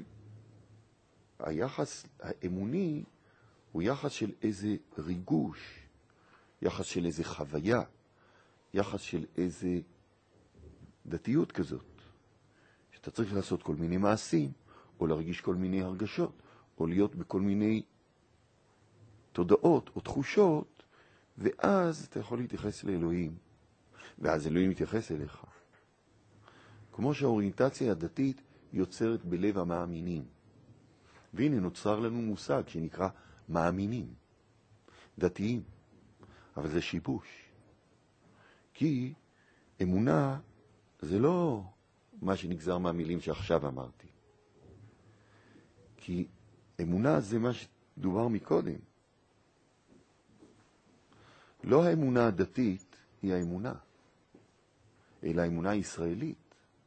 היחס האמוני, הוא יחס של איזה ריגוש, יחס של איזה חוויה, יחס של איזה דתיות כזאת, שאתה צריך לעשות כל מיני מעשים, או להרגיש כל מיני הרגשות, או להיות בכל מיני תודעות או תחושות, ואז אתה יכול להתייחס לאלוהים, ואז אלוהים מתייחס אליך. כמו שהאוריינטציה הדתית יוצרת בלב המאמינים. והנה נוצר לנו מושג שנקרא מאמינים, דתיים, אבל זה שיבוש. כי אמונה זה לא מה שנגזר מהמילים שעכשיו אמרתי. כי אמונה זה מה שדובר מקודם. לא האמונה הדתית היא האמונה, אלא האמונה הישראלית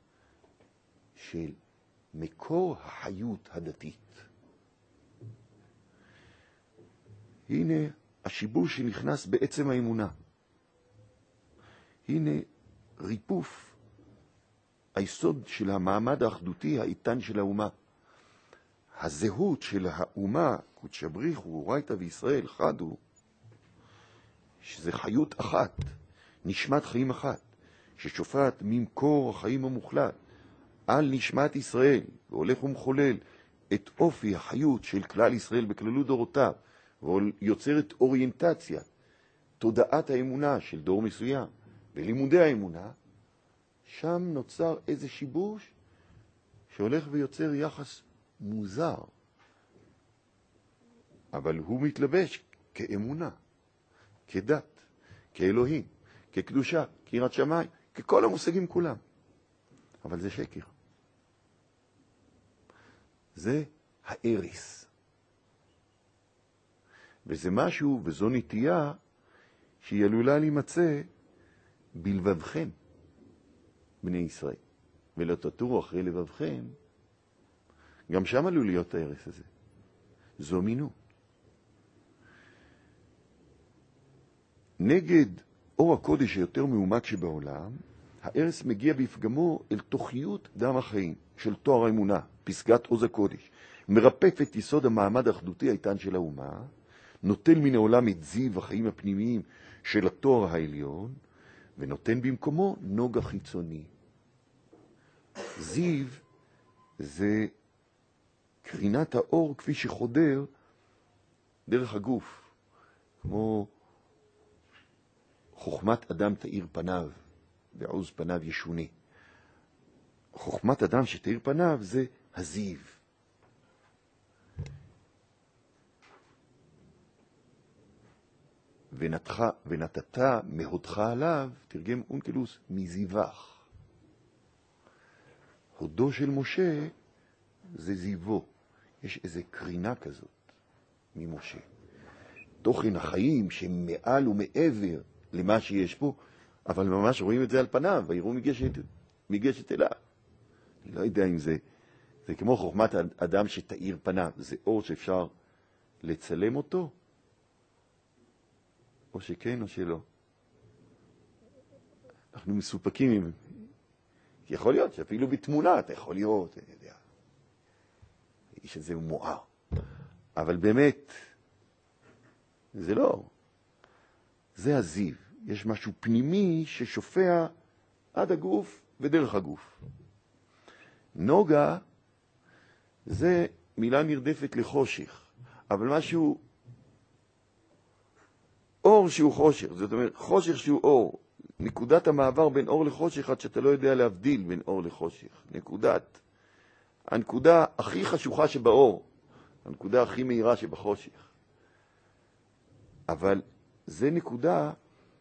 של מקור החיות הדתית. הנה השיבוש שנכנס בעצם האמונה. הנה ריפוף היסוד של המעמד האחדותי האיתן של האומה. הזהות של האומה, קודש בריחו, אורייתא וישראל חד הוא, שזה חיות אחת, נשמת חיים אחת, ששופעת ממקור החיים המוחלט על נשמת ישראל, והולך ומחולל את אופי החיות של כלל ישראל בכללות דורותיו, ויוצרת אוריינטציה, תודעת האמונה של דור מסוים, בלימודי האמונה, שם נוצר איזה שיבוש שהולך ויוצר יחס מוזר, אבל הוא מתלבש כאמונה, כדת, כאלוהים, כקדושה, כיראת שמיים, ככל המושגים כולם. אבל זה שקר. זה האריס. וזה משהו, וזו נטייה, שהיא עלולה להימצא בלבבכם, בני ישראל. ולא תטורו אחרי לבבכם, גם שם עלול להיות האריס הזה. זו מינות. נגד אור הקודש היותר מעומק שבעולם, הארס מגיע בפגמו אל תוכיות דם החיים של תואר האמונה, פסגת עוז הקודש, מרפף את יסוד המעמד האחדותי האיתן של האומה, נוטל מן העולם את זיו החיים הפנימיים של התואר העליון, ונותן במקומו נוגה חיצוני. זיו זה קרינת האור כפי שחודר דרך הגוף, כמו חוכמת אדם תאיר פניו, ועוז פניו ישונה. חוכמת אדם שתאיר פניו זה הזיו, ונתך, ונתת מהודך עליו, תרגם אונקלוס, מזיווח. הודו של משה זה זיוו. יש איזו קרינה כזאת ממשה. תוכן החיים שמעל ומעבר למה שיש פה, אבל ממש רואים את זה על פניו, ויראו מגשת, מגשת אליו. אני לא יודע אם זה, זה כמו חוכמת אדם שתאיר פניו, זה אור שאפשר לצלם אותו, או שכן או שלא. אנחנו מסופקים עם... יכול להיות שאפילו בתמונה אתה יכול להיות, אני יודע. האיש הזה הוא מואר. אבל באמת, זה לא. זה הזיו. יש משהו פנימי ששופע עד הגוף ודרך הגוף. נוגה זה מילה נרדפת לחושך, אבל משהו, אור שהוא חושך, זאת אומרת, חושך שהוא אור. נקודת המעבר בין אור לחושך, עד שאתה לא יודע להבדיל בין אור לחושך. נקודת, הנקודה הכי חשוכה שבאור, הנקודה הכי מהירה שבחושך. אבל זה נקודה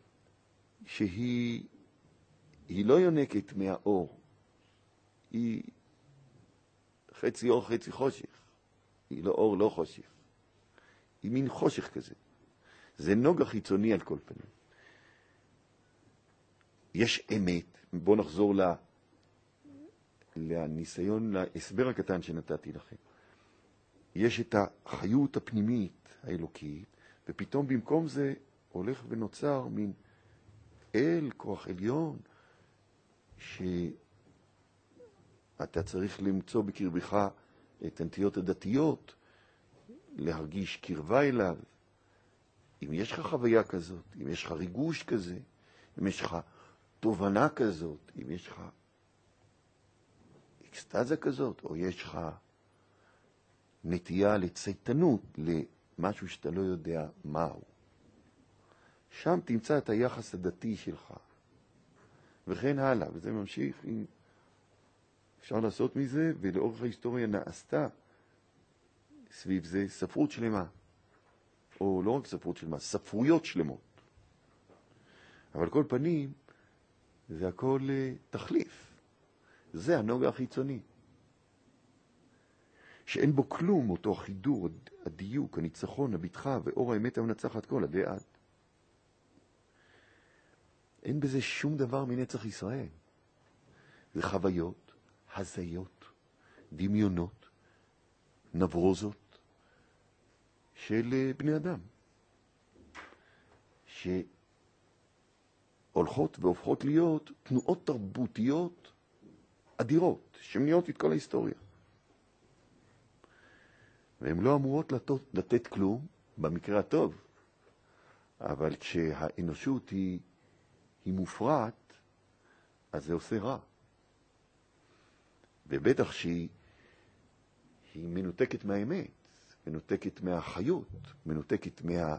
שהיא היא לא יונקת מהאור. היא חצי אור, חצי חושך. היא לא אור, לא חושך. היא מין חושך כזה. זה נוגה חיצוני על כל פנים. יש אמת, בואו נחזור ל... לניסיון, להסבר הקטן שנתתי לכם. יש את החיות הפנימית האלוקית, ופתאום במקום זה הולך ונוצר מין אל, כוח עליון, שאתה צריך למצוא בקרבך את הנטיות הדתיות, להרגיש קרבה אליו. אם יש לך חוויה כזאת, אם יש לך ריגוש כזה, אם יש לך תובנה כזאת, אם יש לך אקסטזה כזאת, או יש לך נטייה לצייתנות למשהו שאתה לא יודע מהו. שם תמצא את היחס הדתי שלך. וכן הלאה, וזה ממשיך, אם אפשר לעשות מזה, ולאורך ההיסטוריה נעשתה סביב זה ספרות שלמה. או לא רק ספרות שלמה, ספרויות שלמות. אבל כל פנים, זה הכל תחליף. זה הנוגה החיצוני. שאין בו כלום, אותו החידור, הדיוק, הניצחון, הביטחה, ואור האמת המנצחת כל עדי עד. אין בזה שום דבר מנצח ישראל. זה חוויות, הזיות, דמיונות, נברוזות של בני אדם. שהולכות והופכות להיות תנועות תרבותיות אדירות, שמניות את כל ההיסטוריה. והן לא אמורות לתת, לתת כלום, במקרה הטוב. אבל כשהאנושות היא, היא מופרעת, אז זה עושה רע. ובטח שהיא היא מנותקת מהאמת, מנותקת מהחיות, מנותקת מה...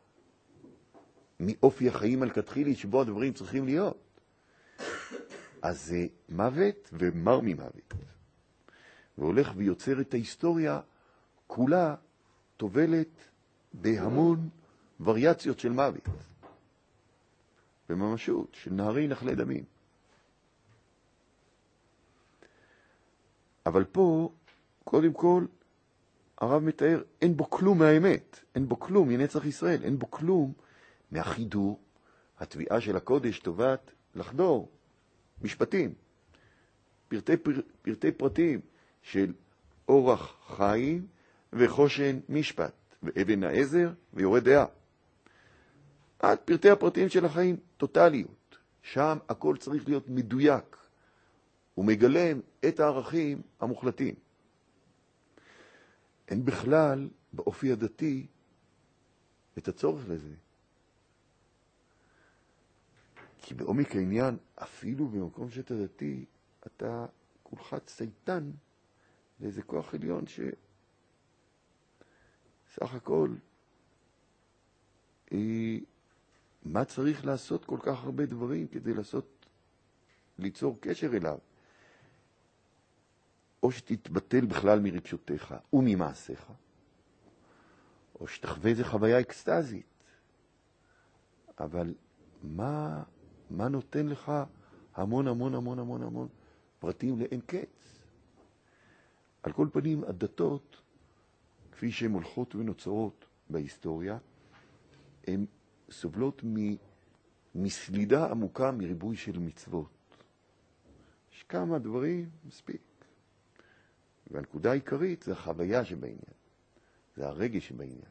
מאופי החיים הלכתחילי שבו הדברים צריכים להיות. אז זה מוות ומר ממוות. והולך ויוצר את ההיסטוריה כולה תובלת בהמון וריאציות של מוות. בממשות של נהרי נחלי דמים. אבל פה, קודם כל, הרב מתאר, אין בו כלום מהאמת, אין בו כלום מנצח ישראל, אין בו כלום מהחידור, התביעה של הקודש טובת לחדור, משפטים, פרטי, פר, פרטי פרטים של אורח חיים וחושן משפט, ואבן העזר ויורד דעה. עד פרטי הפרטים של החיים, טוטליות. שם הכל צריך להיות מדויק, ומגלם את הערכים המוחלטים. אין בכלל באופי הדתי את הצורך לזה. כי בעומק העניין, אפילו במקום שאתה דתי, אתה כולך צייתן לאיזה כוח עליון שסך הכל היא, מה צריך לעשות כל כך הרבה דברים כדי לעשות, ליצור קשר אליו? או שתתבטל בכלל מרגשותיך וממעשיך, או שתחווה איזו חוויה אקסטזית. אבל מה, מה נותן לך המון המון המון המון המון פרטים לאין קץ? על כל פנים, הדתות, כפי שהן הולכות ונוצרות בהיסטוריה, הן סובלות מסלידה עמוקה מריבוי של מצוות. יש כמה דברים, מספיק. והנקודה העיקרית זה החוויה שבעניין, זה הרגש שבעניין.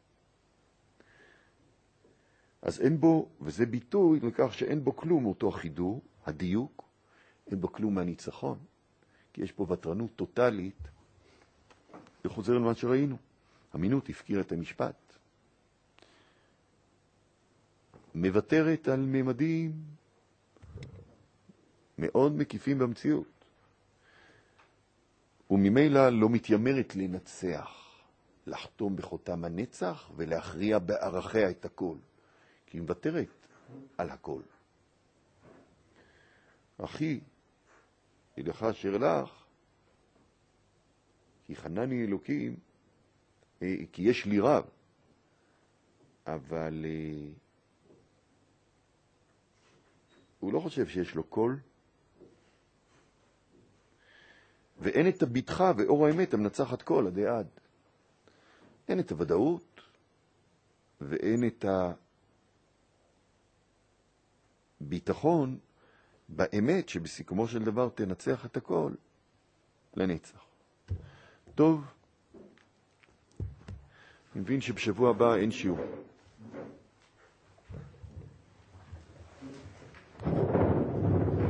אז אין בו, וזה ביטוי לכך שאין בו כלום אותו החידור, הדיוק, אין בו כלום מהניצחון, כי יש פה וטרנות טוטלית, וחוזר למה שראינו. אמינות הפקיר את המשפט. מבטרת על ממדים מאוד מקיפים במציאות. וממילא לא מתיימרת לנצח, לחתום בחותם הנצח ולהכריע בערכיה את הכל. כי היא מבטרת על הכל. אחי, ידך אשר לך, כי חנני אלוקים, כי יש לי רב, אבל הוא לא חושב שיש לו קול, ואין את הביטחה ואור האמת המנצחת כל עדי עד. אין את הוודאות, ואין את הביטחון באמת שבסיכומו של דבר תנצח את הכל לנצח. טוב, אני מבין שבשבוע הבא אין שיעור.